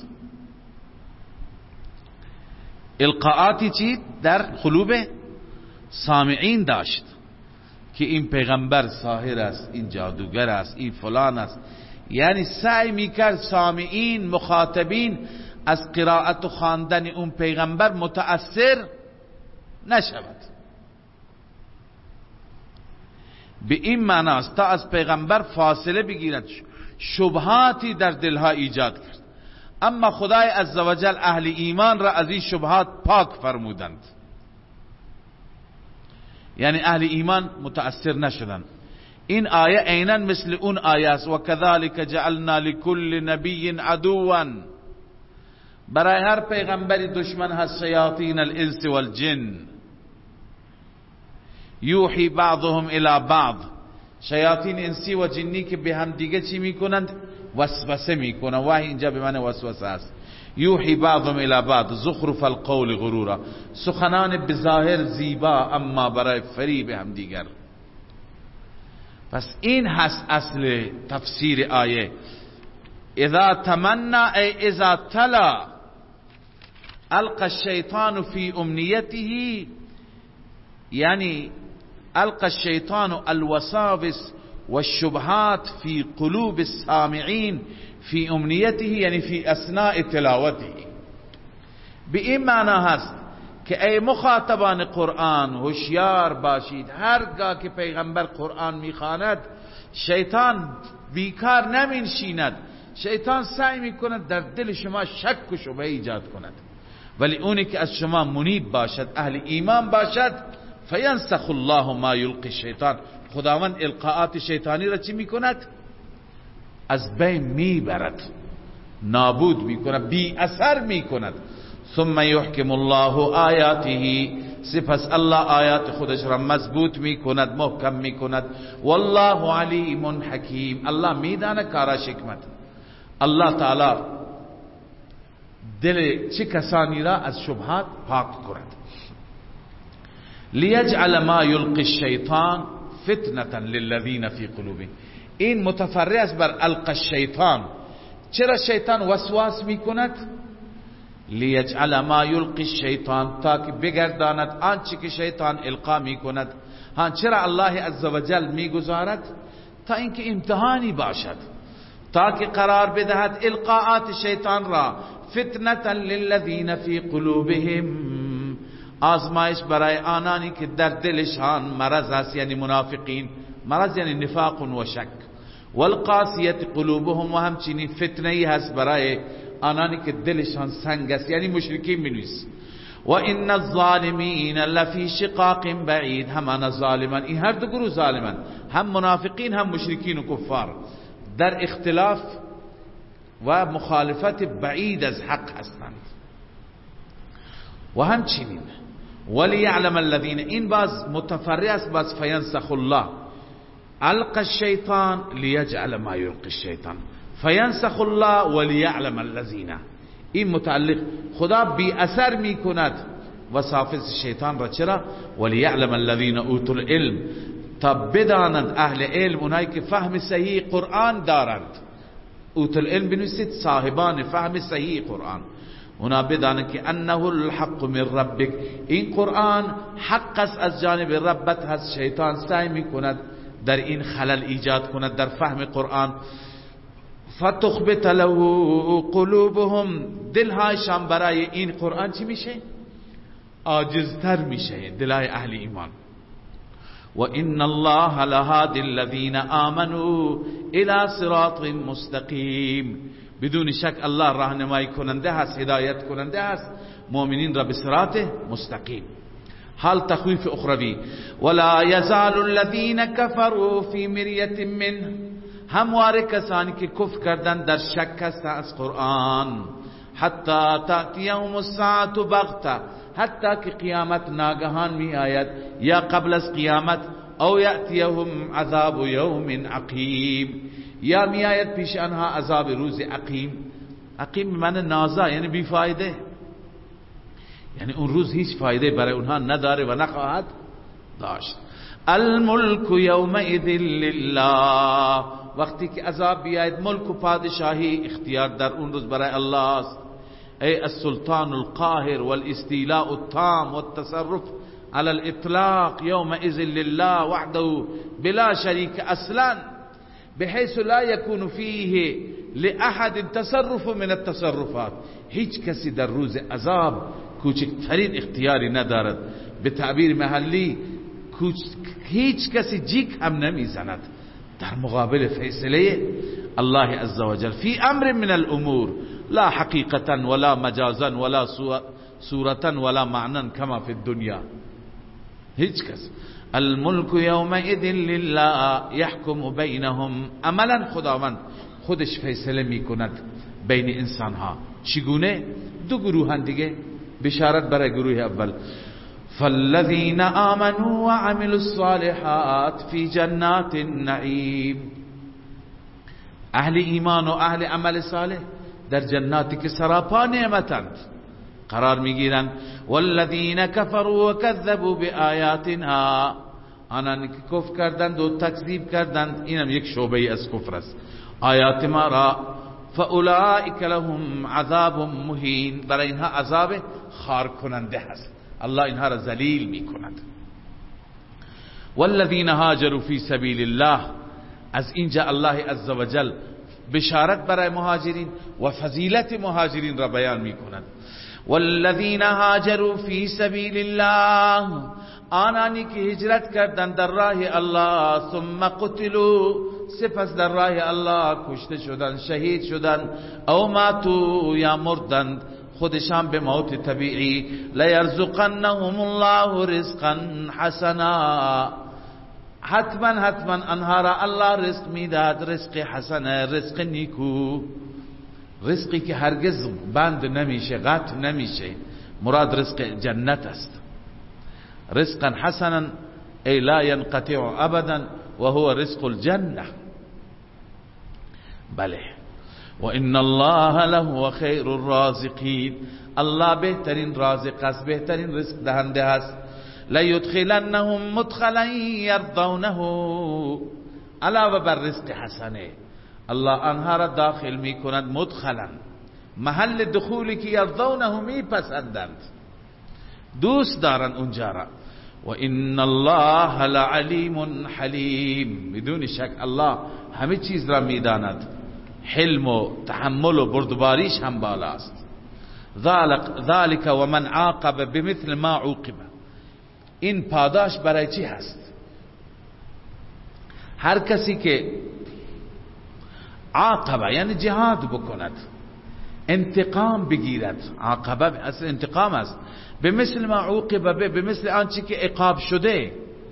Speaker 2: القاءاتی چی؟ در قلوب سامعین داشت که این پیغمبر ساحر است، این جادوگر است، این فلان است. یعنی سعی میکرد سامعین، مخاطبین از قرائت و خواندن اون پیغمبر متأثر نشود. به این معناست تا از پیغمبر فاصله بگیرد، شبهاتی در دلها ایجاد کرد. اما خدای عزوجل اهل ایمان را از این شبهات پاک فرمودند، یعنی اهل ایمان متأثر نشدند. این آیه عیناً مثل اون آیه است و کذالک جعلنا لكل نبی عدوا، برای هر پیغمبری دشمن هست، شیاطین الانس والجن یوحی بعضهم الى بعض، شیاطین انسی و جنی که به هم دیگه چی میکنند؟ وسوسه میکنند. وحی اینجا به معنی وسوسه است. یوحی بعضهم الى بعض زخرف القول غرورا، سخنان بظاهر زیبا اما برای فریب هم دیگر. پس این هست اصل تفسیر آیه. اذا تمنا ای اذا تلا القى الشیطان فی امنیته، یعنی القى الشیطان الوساوس والشبهات في قلوب السامعين في امنیته، یعنی فی اثناء تلاوته. به این معنی هست که ای مخاطبان قرآن هوشیار باشید، هرگاه که پیغمبر قرآن میخواند شیطان بیکار نمینشیند، شیطان سعی میکند در دل شما شک و شبهه ایجاد کند. ولی اونی که از شما منیب باشد، اهل ایمان باشد، فینسخ الله ما یلقی الشیطان، خداوند القاءات شیطانی را چی میکند؟ از بین میبرد، نابود میکند، بی اثر میکند. ثم یحکم الله آیاته، سپس الله آیات خودش را مضبوط میکند، محکم میکند. والله علیم حکیم، الله میداند کاراش حکمت. الله تعالی دل چه کسانی را از شبهات پاک کند. لیجعل ما یلقی الشیطان فتنة للذین فی قلوبهم، این متفرع است بر القى الشیطان. چرا شیطان وسواس میکند؟ لیجعل ما یلقی الشیطان، تا که بگرداند آنچه که شیطان القا میکند. چرا الله عزوجل میگذارد؟ تا اینکه امتحانی باشد، تا که قرار بدهد القاءات شیطان را فتنة للذین فی قلوبهم، آزمایش برای آنانی که در دلشان مرض است، یعنی منافقین. مرض یعنی نفاق و شک. والقاسیت قلوبهم، و همچنین فتنه ای هست برای آنانی که دلشان سنگ است، یعنی مشرکین بنویس. و ان الظالمین لفی شقاق بعید، همان ظالمان، این هر دو گروه ظالمان، هم منافقین هم مشرکین و کفار، در اختلاف و مخالفت بعید از حق هستند. و همچنین وليعلم الذين، این باز متفرع است، باز فینسخ الله، القى الشیطان لیجعل ما یلقی الشیطان، فینسخ الله وليعلم الذين، این متعلق خدا بی اثر می کند وساوس شیطان را. چرا؟ وليعلم الذين اوتوا العلم، تا بدانند اهل علم، اونایی که فهم صحیح قرآن دارند. اوتوا العلم بنویسید صاحبان فهم صحیح قرآن، اونا بدانند که انه الحق من ربک، این قرآن حق است از جانب ربت هست. شیطان سعی می کند در این خلل ایجاد کند در فهم قرآن. فتخبت له قلوبهم، دلهایشان برای این قرآن چی میشه؟ عاجزتر میشه، دلهای اهل ایمان. و ان الله لهادی الذین آمنوا الى صراط مستقیم، بدون شک الله راهنمایی کننده هست، هدایت کننده هست مؤمنین را به صراط مستقیم. حال تخویف اخروی، ولا یزال الذین کفروا فی مریة منه، همواره کسانی که کفر کردند در شک هستند از قرآن. حتی تأتیهم الساعة بغته، حتی که قیامت ناگهان می آید یا قبل از قیامت، او یأتیهم عذاب یوم عقیم، یا می آید پیش آنها عذاب روز عقیم. عقیم معنی نازا، یعنی بی فایده، یعنی اون روز هیچ فایده برای اونها نداره و نخواهد داشت. الملک یومئذ لله، وقتی که عذاب بیاید ملک و پادشاهی اختیار در اون روز برای الله است. ای السلطان القاهر والاستیلاء التام والتصرف على الاطلاق یومئذ لله وحده بلا شریک اصلا، بحيث لا يكون فيه لأحد تصرف من التصرفات، هیچ کسی در روز عذاب کوچکترین اختیاری ندارد. به تعبیر محلی هیچ کسی جیک هم نمیزند در مقابل فیصله الله عز وجل فی امر من الامور، لا حقیقتا ولا مجازا ولا صورتا ولا معنا كما في الدنيا. هیچ کس. الملك يومئذ لله يحكم بينهم، عملا خداوند خودش فیصله میکند بین انسان ها. چگونه؟ دو گروهن دیگه، بشارت برای گروه اول. فالذین آمنوا وعملوا الصالحات فی جنات النعیم، اهل ایمان و اهل عمل صالح در جناتی که سراپا نعمتند قرار میگیرند. والذین کفروا وکذبوا بآیاتنا، آنان که کفر کردند و تکذیب کردند، اینم یک شعبه از کفر است، آیات ما را. فاولئک لهم عذاب مهین، برای اینها عذاب خار کننده هست، الله اینها را ذلیل میکند. والذین هاجروا فی سبیل الله، از اینجا الله عزوجل بشارت برای مهاجرین و فضیلت مهاجرین را بیان میکند. والذین هاجروا فی سبیل الله، آنانی که هجرت کردند در راه الله، ثم قتلوا، سپس در راه الله کشته شدند، شهید شدند، او ماتوا، یا مردند خودشان به موت طبیعی، لیرزقنهم الله رزقا حسنا، حتما آنها را الله رزق میداد، رزق حسن، رزق نیکو، رزقی که هرگز بند نمیشه، قطع نمیشه، مراد رزق جنت است. رزقا حسنا ای لا ينقطع ابدا و هو رزق الجنه. بله. و ان الله له خیر الرازقین، الله بهترین رازق است، بهترین رزق دهنده است. لیدخلنهم مدخلا یرضونه، علاوه بر رزق حسنه الله آنها را داخل می کند مدخلا، محل دخولی که یرضونه می پسندند، دوست دارند اونجا را. و ان الله لعلیم حلیم، بدون شک الله همه چیز را میداند، حلم و تحمل و بردباریش هم بالاست. ذالک و من عاقب بمثل ما عوقب. این پاداش برای چی هست؟ هر کسی که عاقبه یعنی جهاد بکند، انتقام بگیرد، عاقبه اصل انتقام است، به مثل ما عوقب به مثل آنچه که عقاب شده،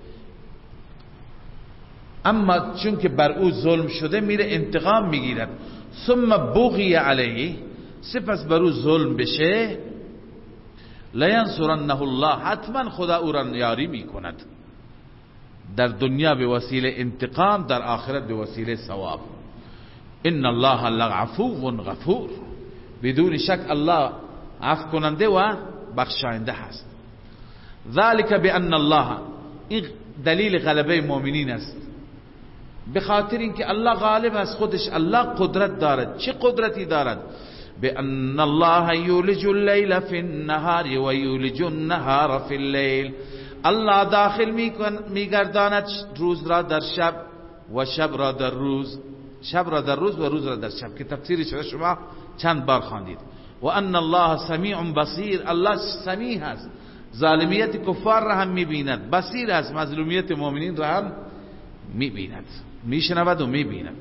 Speaker 2: اما چون که بر او ظلم شده میره انتقام میگیرد، ثم بغی علیه، سپس بر او ظلم بشه، لینصرنه الله، حتما خدا او را یاری میکند، در دنیا به وسیله انتقام، در آخرت به وسیله ثواب. ان الله لعفو غفور، بدون شک الله عفو کننده و بخشاینده هست. ذلك بان الله، این دلیل غلبه مؤمنین است، به خاطر اینکه الله غالب است، خودش الله قدرت دارد. چه قدرتی دارد؟ بان الله یولج اللیل فی النهار و یولج النهار فی اللیل، الله داخل میگرداند روز را در شب و شب را در روز، شب را در روز و روز را در شب، که تفسیرش را شما چند بار خواندید. و ان الله سمیع بصیر، الله سمیع است، ظالمیت کفار را هم میبیند، بصیر است، مظلومیت مؤمنین را هم میبیند، میشنود و میبیند.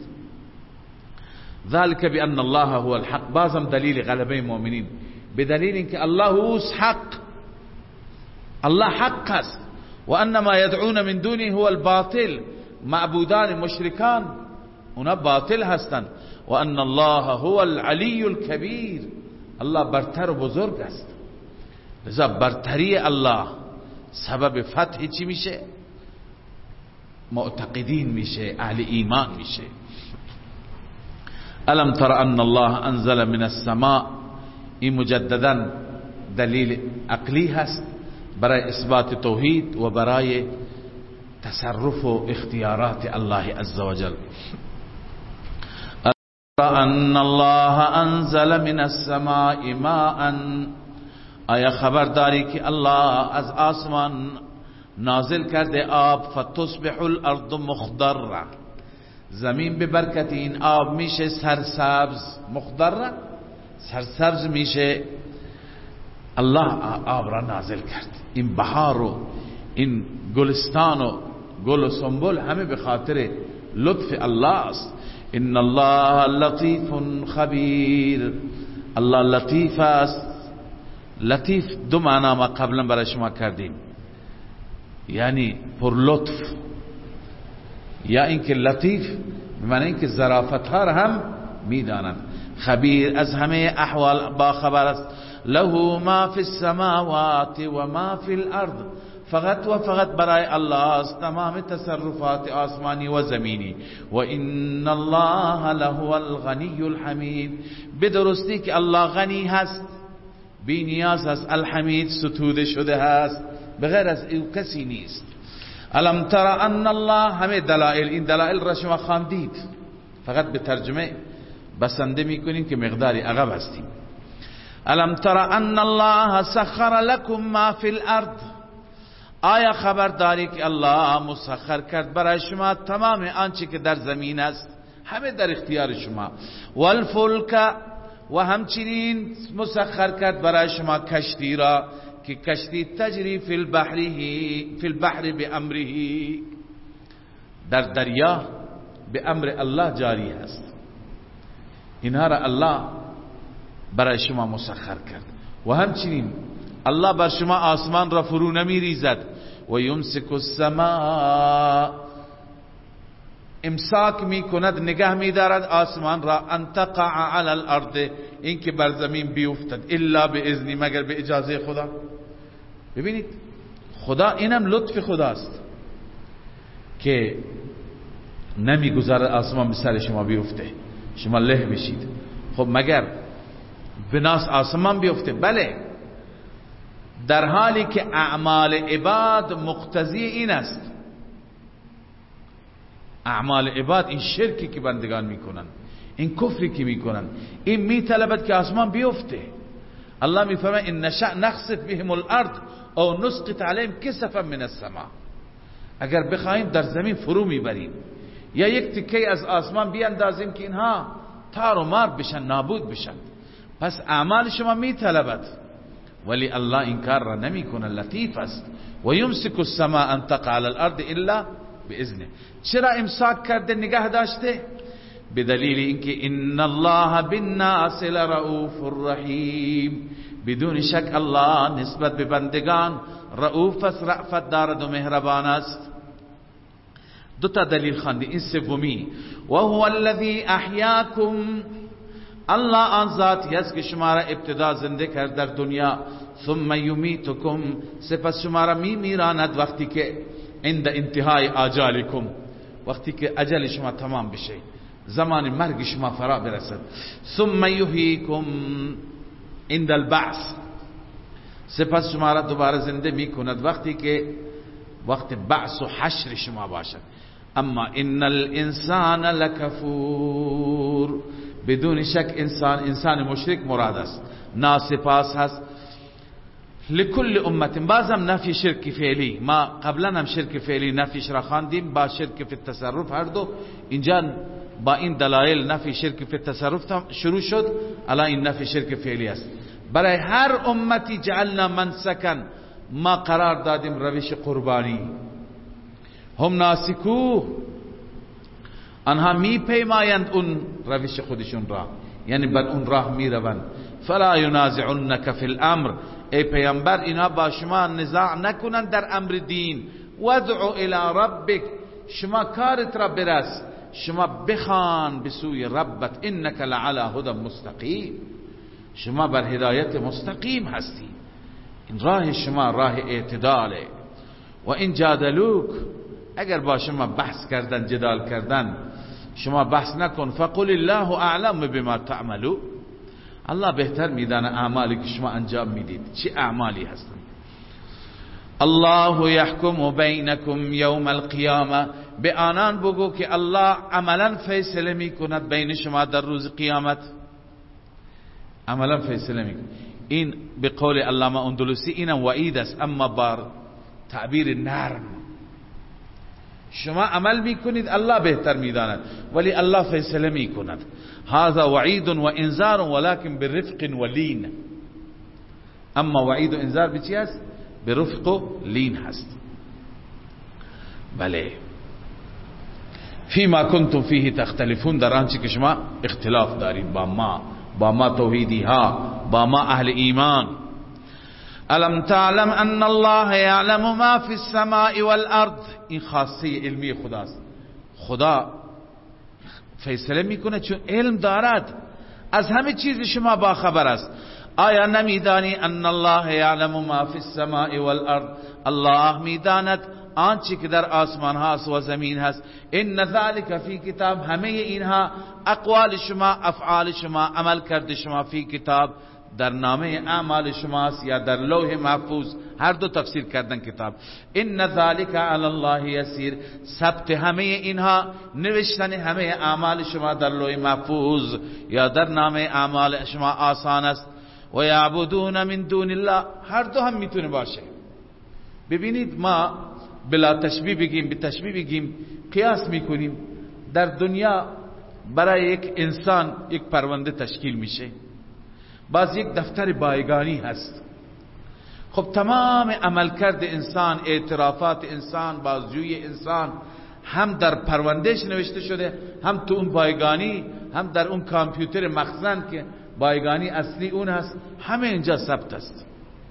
Speaker 2: ذلك بان الله هو الحق، بازم دلیل غلبه مؤمنین، به دلیل اینکه الله هو حق، الله حق است، و ان ما يدعون من دونه هو الباطل، معبودان مشرکان اونا باطل هستند. و ان الله هو العلی الكبیر، الله برتر و بزرگ است. لذا برتری الله سبب فتح چی میشه؟ معتقدین میشه، اهل ایمان میشه. الم تر ان الله انزل من السماء، این مجددا دلیل عقلی هست برای اثبات توحید و برای تصرف و اختیارات الله عز وجل. ان الله انزل من السماء ماء، آیا خبرداری که الله از آسمان نازل کرده آب، فتصبح الارض مخضرة، زمین به برکت این آب میشه سرسبز، مخضرة سرسبز میشه. الله آب را نازل کرد، این بهار و این گلستان و گل و سنبل همه به خاطر لطف الله است. ان الله لطیف خبیر، الله لطیف است. لطیف دو معنا ما قبلا برای شما کردیم، یعنی پر لطف، یا اینکه لطیف به معنی اینکه ظرافت ها را هم میدانند. خبیر از همه احوال با خبر است. له ما فی السماوات و ما فی الارض، فقط و فقط برای الله است تمام تصرفات آسمانی و زمینی. و ان الله له الغنی الحمید، بدرستی که الله غنی هست، بی نیاز است، الحمید ستوده شده هست، بغیر از او کسی نیست. الم تر ان الله، همه دلائل، این دلائل را شما خواندید، فقط به ترجمه بسنده میکنیم که مقداری عقب هستیم. الم تر ان الله سخر لكم ما فی الارض، آیا خبرداری که الله مسخر کرد برای شما تمام آنچه که در زمین است، همه در اختیار شما. والفلک، و همچنین مسخر کرد برای شما کشتی را، که کشتی تجری فی البحر بامره، در دریا به امر الله جاری است. اینها را الله برای شما مسخر کرد. و همچنین الله بر شما آسمان را فرو نمی ریزد. و یمسک السماء، امساک می کند، نگه می دارد آسمان را، ان تقع علی الارض، این که بر زمین بیفتد، الا باذن، مگر به اجازه خدا. ببینید خدا، اینم لطف خداست که نمی گذارد آسمان به سر شما بیفته، شما له بشید. خب مگر بناس آسمان بیفته؟ بله، در حالی که اعمال عباد مقتضی این است. اعمال عباد، این شرکی که بندگان میکنن، این کفری که میکنن، این میطلبد که آسمان بیفته. الله میفرماید ان نشأ نخسف بهم الارض او نسقط عليهم كسفا من السماء، اگر بخوایم در زمین فرو میبریم یا یک تکه از آسمان بیاندازیم که اینها تار و مار بشن، نابود بشن. پس اعمال شما میطلبد، ولی الله این کار را نمیکنه، لطیف است. و یمسک السماء ان تقع علی الارض الا باذنه. چرا امساک کرده، نگه داشته؟ بدلیل اینکه ان الله بالناس لرؤوف الرحیم، بدون شک الله نسبت به بندگان رؤوف است، رأفت دارد و مهربان است. دو تا دلیل خواندی. این سومی، و هو الذی احیاکم، الله آن ذاتی است که شما را ابتدا زنده کرد در دنیا، ثم یمیتکم، سپس شما را میراند وقتی که عند انتهای آجالکم، وقتی که اجل شما تمام بشه، زمان مرگ شما فرا برسد. ثم یحییکم عند البعث، سپس شما را دوباره زنده میکند وقتی که وقت بعث و حشر شما باشد. اما ان الانسان لکفور، بدون شک انسان مشرک مراد است، ناسپاس هست. لکل امت، بازم نفی شرک فعلی، ما قبلا هم شرک فعلی نفیش را خواندیم با شرک فی التصرف، هر دو اینجا با این دلایل نفی شرک فی التصرف شروع شد، الان این نفی شرک فعلی است. برای هر امتی جعلنا منسکن، ما قرار دادیم روش قربانی، هم ناسکوه، آنها می پیمایند اون روش خودشون را، یعنی بر اون راه می روند. فلا ینازعنک فی الامر، ای پیامبر اینها با شما نزاع نکنند در امر دین. وادع الی ربک، شما کارت را برس، شما بخوان به سوی ربت، انک لعلی هدی مستقیم، شما بر هدایت مستقیم هستی، این راه شما راه اعتداله. و این جادلوک، اگر با شما بحث کردن جدال کردن، شما بحث نکن، فقل الله اعلم بما تعملون، الله بهتر میدانه اعمالی که شما انجام میدید چه اعمالی هستند. الله یحکم بینکم یوم القیامه، به آنان بگو که الله عملا فیصله میکند بین شما در روز قیامت، عملا فیصله میکند. این به قول علامه اندلسی اینم وعید است، اما بار تعبیر نرم. شما عمل میکنید الله بهتر میداند، ولی الله فیصله میکند. هذا وعید و انذار ولكن برفق و لین، اما وعید و انذار به چی است؟ برفق و لین هست. بله، فيما کنتم فیه تختلفون، در آنچه که شما اختلاف دارید با ما توحیدی ها، با ما اهل ایمان. الم تعلم ان الله یعلم ما فی السماء والارض، این خاصه علمی خداست. خدا فیصله میکنه چون علم دارد، از همه چیز شما با خبر است. آیا نمیدانی ان الله یعلم ما فی السماء والارض، الله میداند آنچه که در آسمان هاست و زمین هست. ان ذلك فی کتاب، همه اینها اقوال شما، افعال شما، عمل کرده شما فی کتاب، در نامه اعمال شماست یا در لوح محفوظ، هر دو تفسیر کردن کتاب. ان ذلك علی الله یسیر، ثبت همه اینها، نوشتن همه اعمال شما در لوح محفوظ یا در نامه اعمال شما آسان است. و یعبدون من دون الله، هر دو هم میتونه باشه. ببینید ما بلا تشبیه بگیم، به تشبیه بگیم، قیاس میکنیم. در دنیا برای یک انسان یک پرونده تشکیل میشه، باز یک دفتر بایگانی هست. خب تمام عملکرد انسان، اعترافات انسان، بازجویی انسان هم در پروندهش نوشته شده، هم تو اون بایگانی، هم در اون کامپیوتر مخزن که بایگانی اصلی اون هست، همه اینجا ثبت است.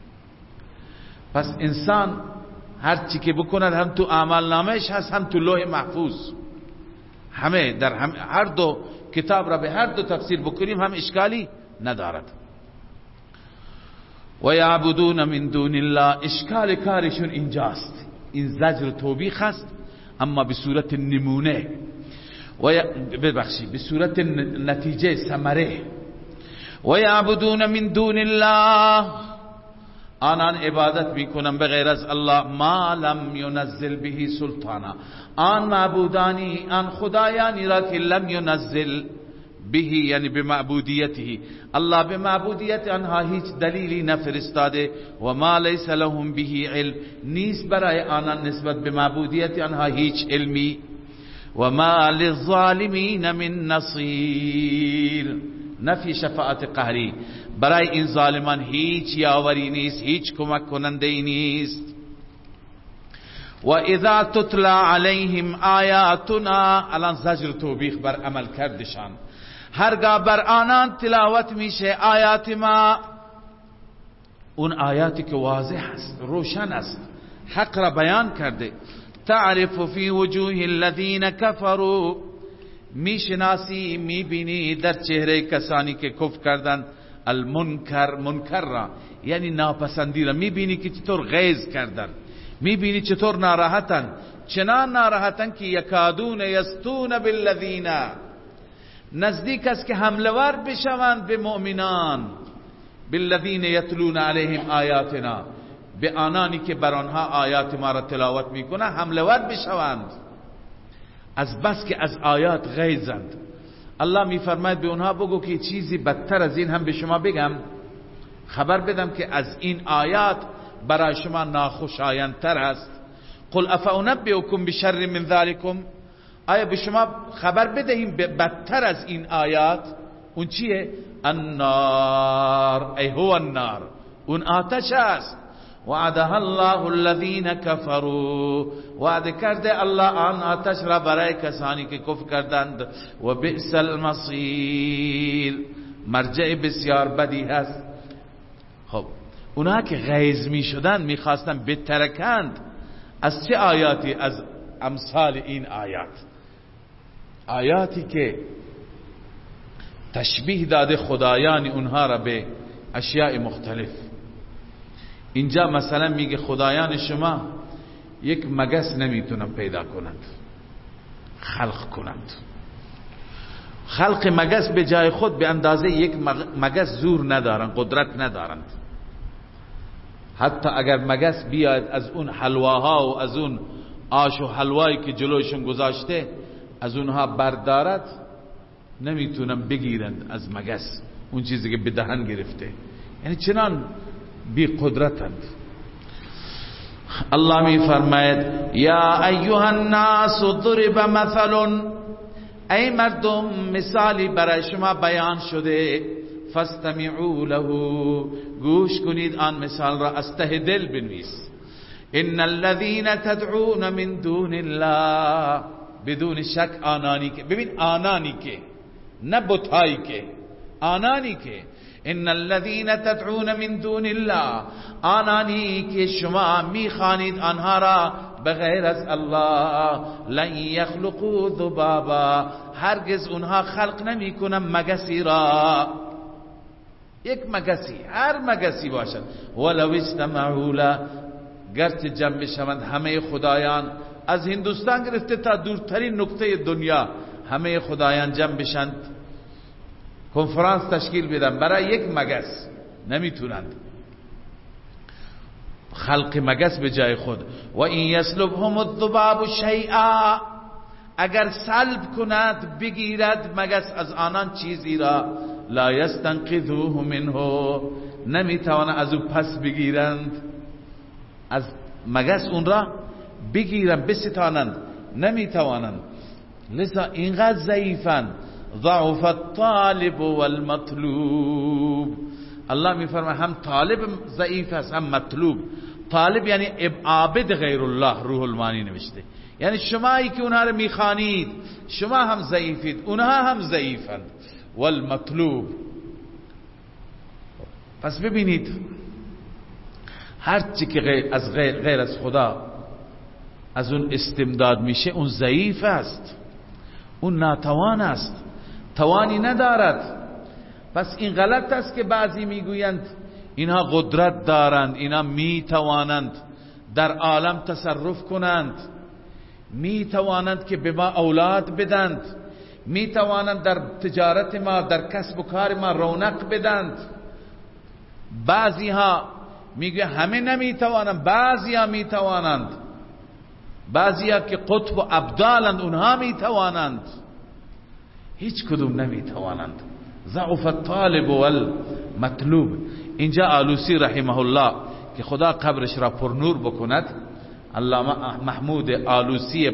Speaker 2: پس انسان هر چی که بکند هم تو اعمال نامش هست، هم تو لوح محفوظ. همه در هر دو کتاب را به هر دو تفسیر بکنیم هم اشکالی ندارد. و یعبدون من دون الله، اشکال کارشون اینجاست. این زجر توبیخ است، اما به صورت نمونه، به صورت نتیجه ثمره. و یعبدون من دون الله، آنان عبادت میکنن بغیر از الله، ما لم ینزل به سلطانا، آن معبودانی، آن خدایانی را که لم ینزل به، یعنی به معبودیته، الله به معبودیت آنها هیچ دلیلی نفرستاده. و ما لیس لهم به علم، نیست برای آنان نسبت به معبودیت آنها هیچ علمی. و ما للظالمین من نصیر، نفی شفاعت قهری. برای این ظالمان هیچ یاوری نیست، هیچ کمک کننده ای نیست. و اذا تتلا علیهم آیاتنا، الان زجر توبیخ بر عمل کردشان. هرگاه بر آنان تلاوت میشه آیات ما، اون آیاتی که واضح است، روشن است، حق را بیان کرده. تعرف فی وجوه الذین کفروا، میشناسی میبینی در چهره کسانی که کفر کردند. المنکر، منکر را یعنی ناپسندی را میبینی که چطور غیظ کردن، میبینی چطور ناراحتن، چنان ناراحتن که یکادون یستون بالذین، نزدیک است که حمله‌ور بشوند به مؤمنان. بالذین یتلون علیهم آیاتنا، به آنانی که بر آنها آیات ما را تلاوت میکنه حمله‌ور بشوند، از بس که از آیات غیظند. الله میفرماید به اونها بگو که چیزی بدتر از این هم به شما بگم، خبر بدم که از این آیات برای شما ناخوشایندتر است. قل افانبئکم بشر من ذلکم، آیا به شما خبر بدهیم بدتر از این آیات؟ اون چیه؟ النار، ای هو النار، اون آتش است. وعدها الله الذین کفروا، وعده کرده الله آن آتش را برای کسانی که کفر کردند. و بئس المصیر، مرجع بسیار بدی هست. خب اونها که غیظ می شدن، می خواستن بترکند از چه آیاتی؟ از امثال این آیات، آیاتی که تشبیه داده خدایان اونها را به اشیاء مختلف. اینجا مثلا میگه خدایان شما یک مگس نمیتونن پیدا کنند، خلق کنند. خلق مگس به جای خود به اندازه یک مگس زور ندارن، قدرت ندارند. حتی اگر مگس بیاد از اون حلواها و از اون آش و حلوایی که جلوشون گذاشته از اونها بردارد، نمیتونن بگیرند از مگس اون چیزی که به دهن گرفته. یعنی چنان بی قدرتند. الله می فرماید یا ایها الناس ضرب مثل، ای مردم مثالی برای شما بیان شده. فاستمعوا له، گوش کنید آن مثال را، از ته دل بنویس. ان الذين تدعون من دون الله، بدون شک آنانی که، ببین آنانی که، نه بتایی که، آنانی که. ان الذين تدعون من دون الله، آنانی که شما میخوانید آنها را بغیر از الله. لن یخلقوا ذبابا، هرگز اونها خلق نمیکنن مگسی را، یک مگسی، هر مگسی باشد. ولو استمعوا له، گرچه جمع بشوند همه خدایان، از هندوستان گرفته تا دورترین نقطه دنیا، همه خدایان جمع بشند کنفرانس تشکیل بدن برای یک مگس، نمیتونند خلق مگس به جای خود. و این یسلبهم الذباب شیئا، اگر سلب کند بگیرد مگس از آنان چیزی را، لا یستنقذوه منه، نمیتواند از او پس بگیرند، از مگس اون را بگیرند بستانند، نمیتوانند. لذا اینقدر ضعیفند. ضعف الطالب والمطلوب، الله میفرماید هم طالب ضعیف است هم مطلوب. طالب یعنی عابد غیر الله، روح المانی نوشته، یعنی شمایی که اونها رو میخوانید شما هم ضعیفید، اونها هم ضعیفند. والمطلوب، پس ببینید هر چی که غیر از خدا از اون استمداد میشه اون ضعیف است، اون ناتوان است، توانی ندارد. پس این غلط است که بعضی میگویند اینها قدرت دارند، اینها میتوانند در عالم تصرف کنند، میتوانند که به ما اولاد بدند، میتوانند در تجارت ما، در کسب و کار ما رونق بدند. بعضی ها میگه همه نمیتوانند، بعضی ها میتوانند، بعضی ها که قطب و ابدالند اونها میتوانند، هیچ کدوم نمیتوانند. ضعف الطالب والمطلوب. اینجا آلوسی رحمه الله که خدا قبرش را پر نور بکند، علامه محمود آلوسی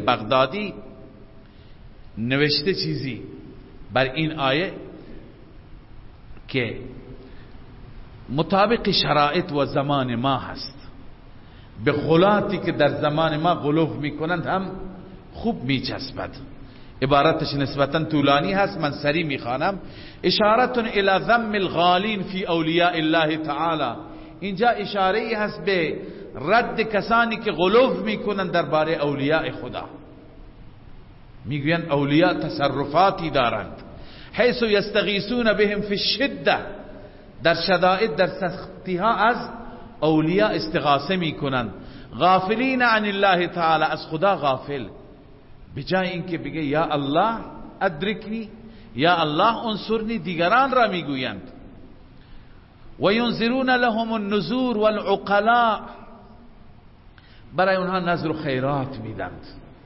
Speaker 2: که مطابق شرایط و زمان ما هست، به غلاتی که در زمان ما غلو میکنند هم خوب میچسبد. عبارتش نسبتا طولانی هست، من سریع میخوانم. اشارت الی ذم الغالین فی اولیاء الله تعالی، اینجا اشاره هست به رد کسانی که غلو میکنند درباره اولیاء خدا. میگویند اولیاء تصرفاتی دارند، حیث یستغیثون بهم فی الشده، در شدائد در سختی ها از اولیاء استغاثه میکنند. غافلین عن الله تعالی، از خدا غافل، بجای اینکه بگه یا الله ادرکنی، یا الله انصرنی، دیگران را میگویند. و ینذرون لهم النذور والعقلاء، برای اونها نذر و خیرات میدند.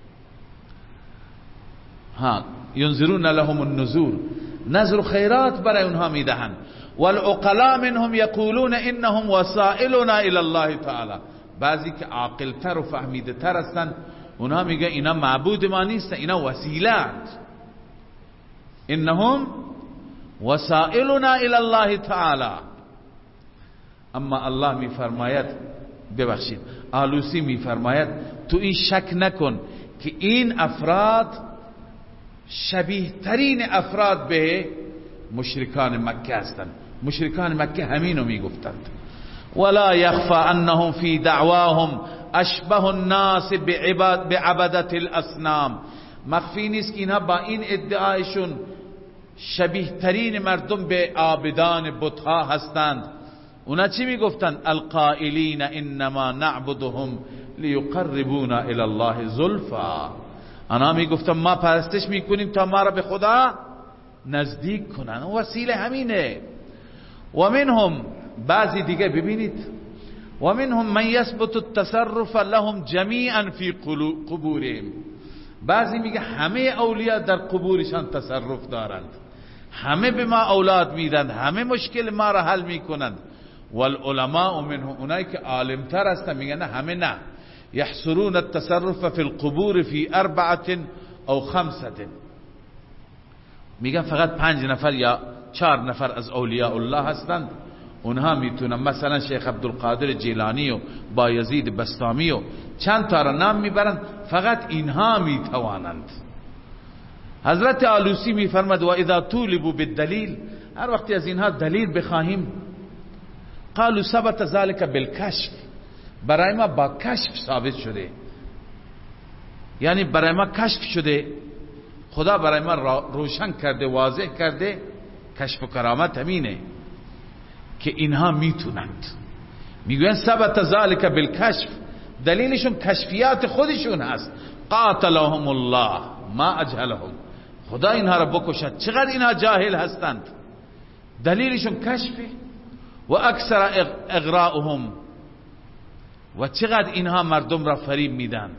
Speaker 2: ینذرون لهم النذور، نذر و خیرات برای اونها میدهند. والعقلاء منهم یقولون انهم وسائلنا الى الله تعالی، بعضی که عاقل تر و فهمیده تر هستند اونها میگه اینا معبود ما نیستن، اینا وسیله اند. انهم وسائلنا الى الله تعالی. اما الله میفرماید، ببخشید، آلوسی میفرماید تو این شک نکن که این افراد شبیه ترین افراد به مشرکان مکه هستند. مشرکان مکه همینو میگفتند. ولا يخفى انهم في دعواهم اشبه الناس بعبدة الاصنام، مخفی نیست که اینها با این ادعایشون شبیه ترین مردم به عابدان بتها هستند. اونا چی میگفتند؟ القائلین انما نعبدهم لیقربونا الى الله زلفا، انا میگفتن ما پرستش میکنیم تا ما را به خدا نزدیک کنن، وسیله همینه. و منهم، بعضی دیگه ببینید، و منهم من یثبت التصرف لهم جمیعا فی قبورهم، بعضی میگه همه اولیاء در قبورشان تصرف دارند، همه به ما اولاد میدند، همه مشکل ما را حل میکنند. والعلماء منهم، اونایی که عالم تر هستند میگن همه نه، یحصرون التصرف فی القبور فی 4 او 5، میگن فقط 5 نفر یا 4 نفر از اولیاء الله هستند، اونها میتونن، مثلا شیخ عبدالقادر جیلانی و بایزید بستامی و چند تا را نام میبرند، فقط اینها میتوانند. حضرت آلوسی میفرماد و اذا طولبوا بالدلیل، هر وقتی از اینها دلیل بخواهیم، قالوا ثبت ذلك بالکشف، برای ما با کشف ثابت شده، یعنی برای ما کشف شده، خدا برای ما روشن کرده، واضح کرده. کشف و کرامت همینه که اینها میتونند. میگوین ثبت ذلك بالکشف، دلیلشون کشفیات خودشون هست. قاتلهم الله ما اجهلهم، خدا اینها را بکشد، چقدر اینها جاهل هستند. دلیلشون کشفه. و اکثر اغراءهم، و چقدر اینها مردم را فریب میدند.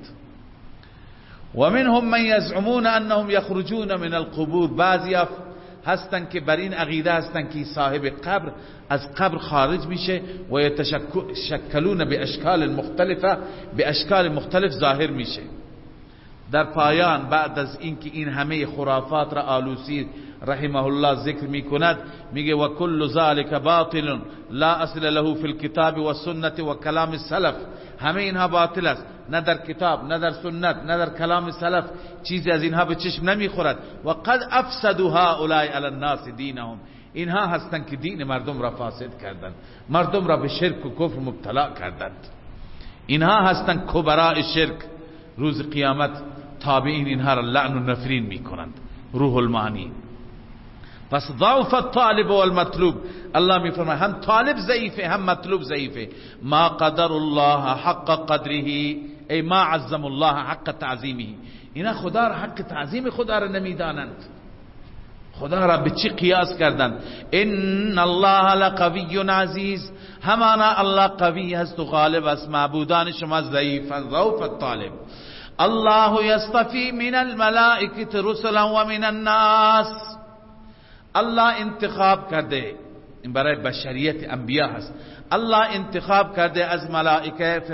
Speaker 2: و منهم من یزعمون انهم یخرجون من القبور، بعضی هستند که بر این عقیده هستند که صاحب قبر از قبر خارج میشه و یتشکلون به اشکال مختلفه، به اشکال مختلف ظاهر میشه. در پایان بعد از اینکه این همه خرافات را آلوسی رحمه الله ذکر میکند، میگه و کل ذلك باطل لا اصل له فی الكتاب و سنت و کلام السلف، همه اینها باطل است، نه در کتاب، نه در سنت، نه در کلام سلف چیزی از اینها به چشم نمیخورد. و قد افسدوا هؤلاء علی الناس دینهم، اینها هستند که دین مردم را فاسد کردند، مردم را به شرک و کفر مبتلا کردند. اینها هستند کبراء شرک، روز قیامت تابعین اینها را لعن و نفرین میکنند. روح المعانی. پس ضعف الطالب والمطلوب، الله میفرماید هم طالب ضعیفه هم مطلوب ضعیفه. ما قدر الله حق قدره، ای ما عظم الله حق تعظیمه، اینا خدا را حق تعظیم خدا را نمیدانند. خدا را به چی قیاس کردند؟ ان الله لقوی عزیز، همانا الله قوی هست و غالب است، معبودان شما ضعیفند. ضعف الطالب. الله یصطفی من الملائکه رسلا و من الناس، الله انتخاب کرده، این برای بشریت انبیا هست، الله انتخاب کرده از ملائکه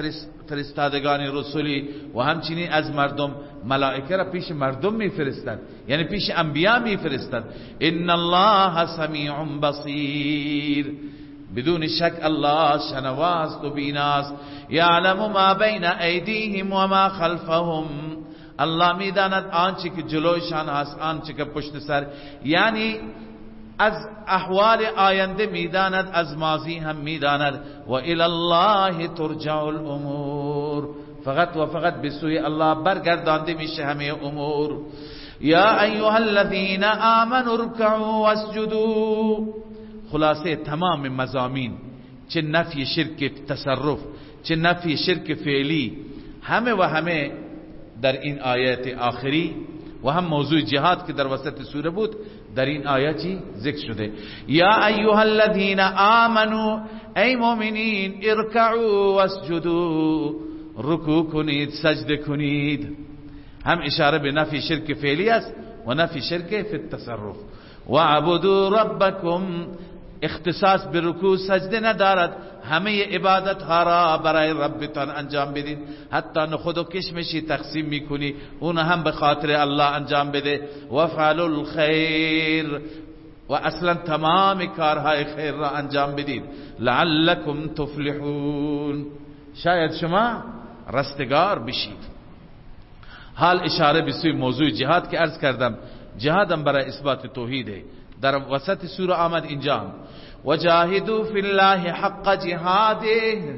Speaker 2: فرستادگان رسولی و همچنین از مردم ملائکه را پیش مردم میفرستد، یعنی پیش انبیا میفرستد. ان الله سمیع بصیر، بدون شک الله شنواست و بیناست. یعلم ما بین ایدیهم و ما خلفهم، الله میداند آنچه که جلوشان هست، آنچه که پشت سر، یعنی از احوال آینده میداند، از ماضی هم میداند. و الی الله ترجع الامور، فقط و فقط به سوی الله برگردانده میشه همه امور. یا ایها الذین آمنوا ارکعوا واسجدوا، خلاصه تمام مضامین، چه نفی شرک تصرف، چه نفی شرک فعلی، همه و همه در این آیات آخری و هم موضوع جهاد که در وسط سوره بود در این آیاتی ذکر شده. یا ایها الذین آمنوا، ای مؤمنین، ارکعوا واسجدوا، رکوع کنید، سجده کنید. هم اشاره به نفی شرک فعلی است و نفی شرک فی التصرف. و عبدوا ربکم، اختصاص به رکوع سجده ندارد، همه عبادت ها را برای ربتان انجام بدین. حتی نخود و کشمشی تقسیم میکنی اون هم به خاطر الله انجام بده. و فعلوا الخیر، و اصلا تمام کارهای خیر را انجام بدید. لعلکم تفلحون، شاید شما رستگار بشید. حال اشاره به سوی موضوع جهاد که عرض کردم، جهادم برای اثبات توحیده. در وسط سوره آمد اینجا وجاهدوا فی الله حق جهاده،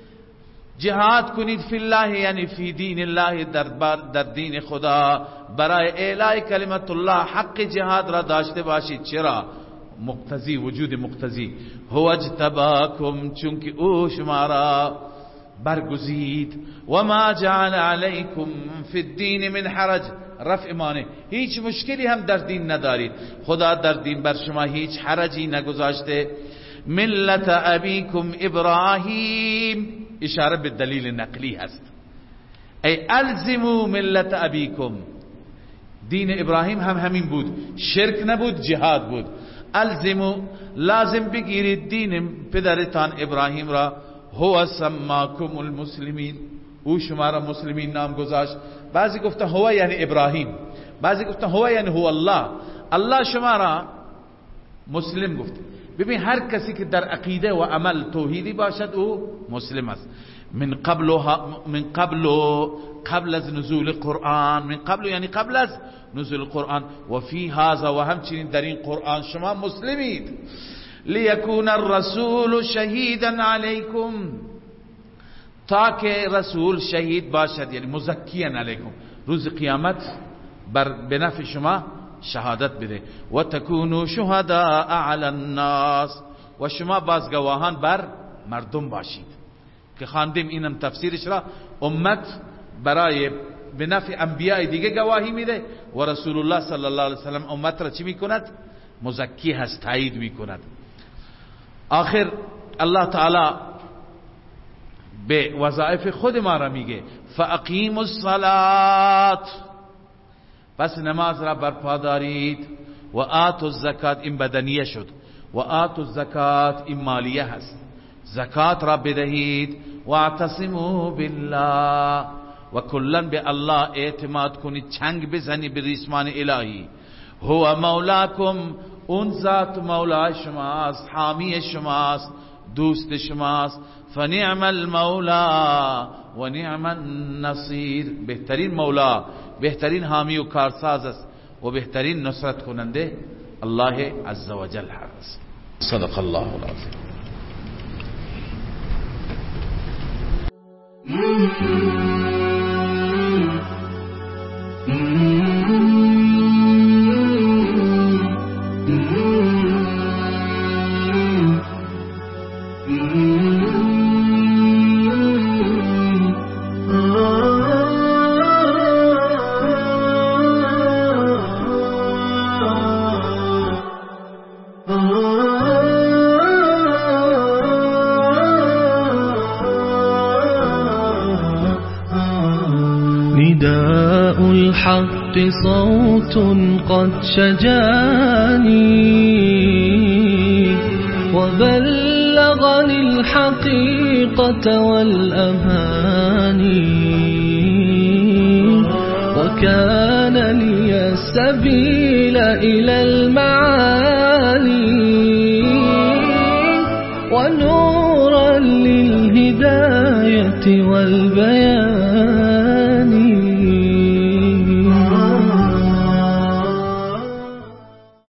Speaker 2: جهاد کنید فی الله یعنی فی دین الله، در دین خدا، برای اعلاء کلمت الله حق جهاد را داشته باشید. چرا؟ مقتضی، وجود مقتضی. هو اجتباکم، چونکه او شما را برگزید. و ما جعل علیکم فی الدین من حرج، رفع مانع، هیچ مشکلی هم در دین ندارید. خدا در دین بر شما هیچ حرجی نگذاشته. ملت ابیکم ابراهیم، اشاره به دلیل نقلی هست. ای الزموا ملت ابیکم، دین ابراهیم هم همین بود، شرک نبود، جهاد بود. الزموا، لازم بگیرید دین پدرتان ابراهیم را. هو سماکم المسلمین، او شما را مسلمین نام گذاشت. بعضی گفتن هو یعنی ابراهیم، بعضی گفتن هو یعنی هو الله، الله شما را مسلم گفت. ببین هر کسی که در عقیده و عمل توحیدی باشد او مسلم است. من قبل از نزول قرآن، من قبل یعنی قبل از نزول قرآن، و فی هذا، و همچنین در این قرآن شما مسلمید. لیکون الرسول شهیدا علیکم، تا که رسول شهید باشد، یعنی مزکیا علیکم، روز قیامت به نفع شما شهادت بده. و تکونوا شهداء علی الناس، و شما بازگواهان بر مردم باشید. که خواندیم اینم تفسیرش را، امت برای به نفع انبیاء دیگه گواهی میده و رسول الله صلی الله علیه وسلم امت را چی میکند؟ مزکی هست، تایید میکند. آخر الله تعالی به وظایف خود ما را میگه فاقیموا الصلاة، پس نماز را برپا دارید. و آتوا الزکات، این بدنیه شد. و آتوا الزکات، این مالیه هست، زکات را بدهید. و اعتصموا بالله، و کلا به الله اعتماد کنید، چنگ بزنی به ریسمان الهی. هو مولاکم، اون ذات مولای شماست، حامی شماست، دوست شماست. فنعم المولا و نعم النصیر، بهترین مولا، بهترین حامی و کارساز است و بهترین نصرت کننده الله عز و جل هست. صدق الله العظیم.
Speaker 1: نداء الحق صوت قد شجاني وبل بلغني الحقيقة والأماني وكان لي السبيل إلى المعالي ونورا للهداية والبيان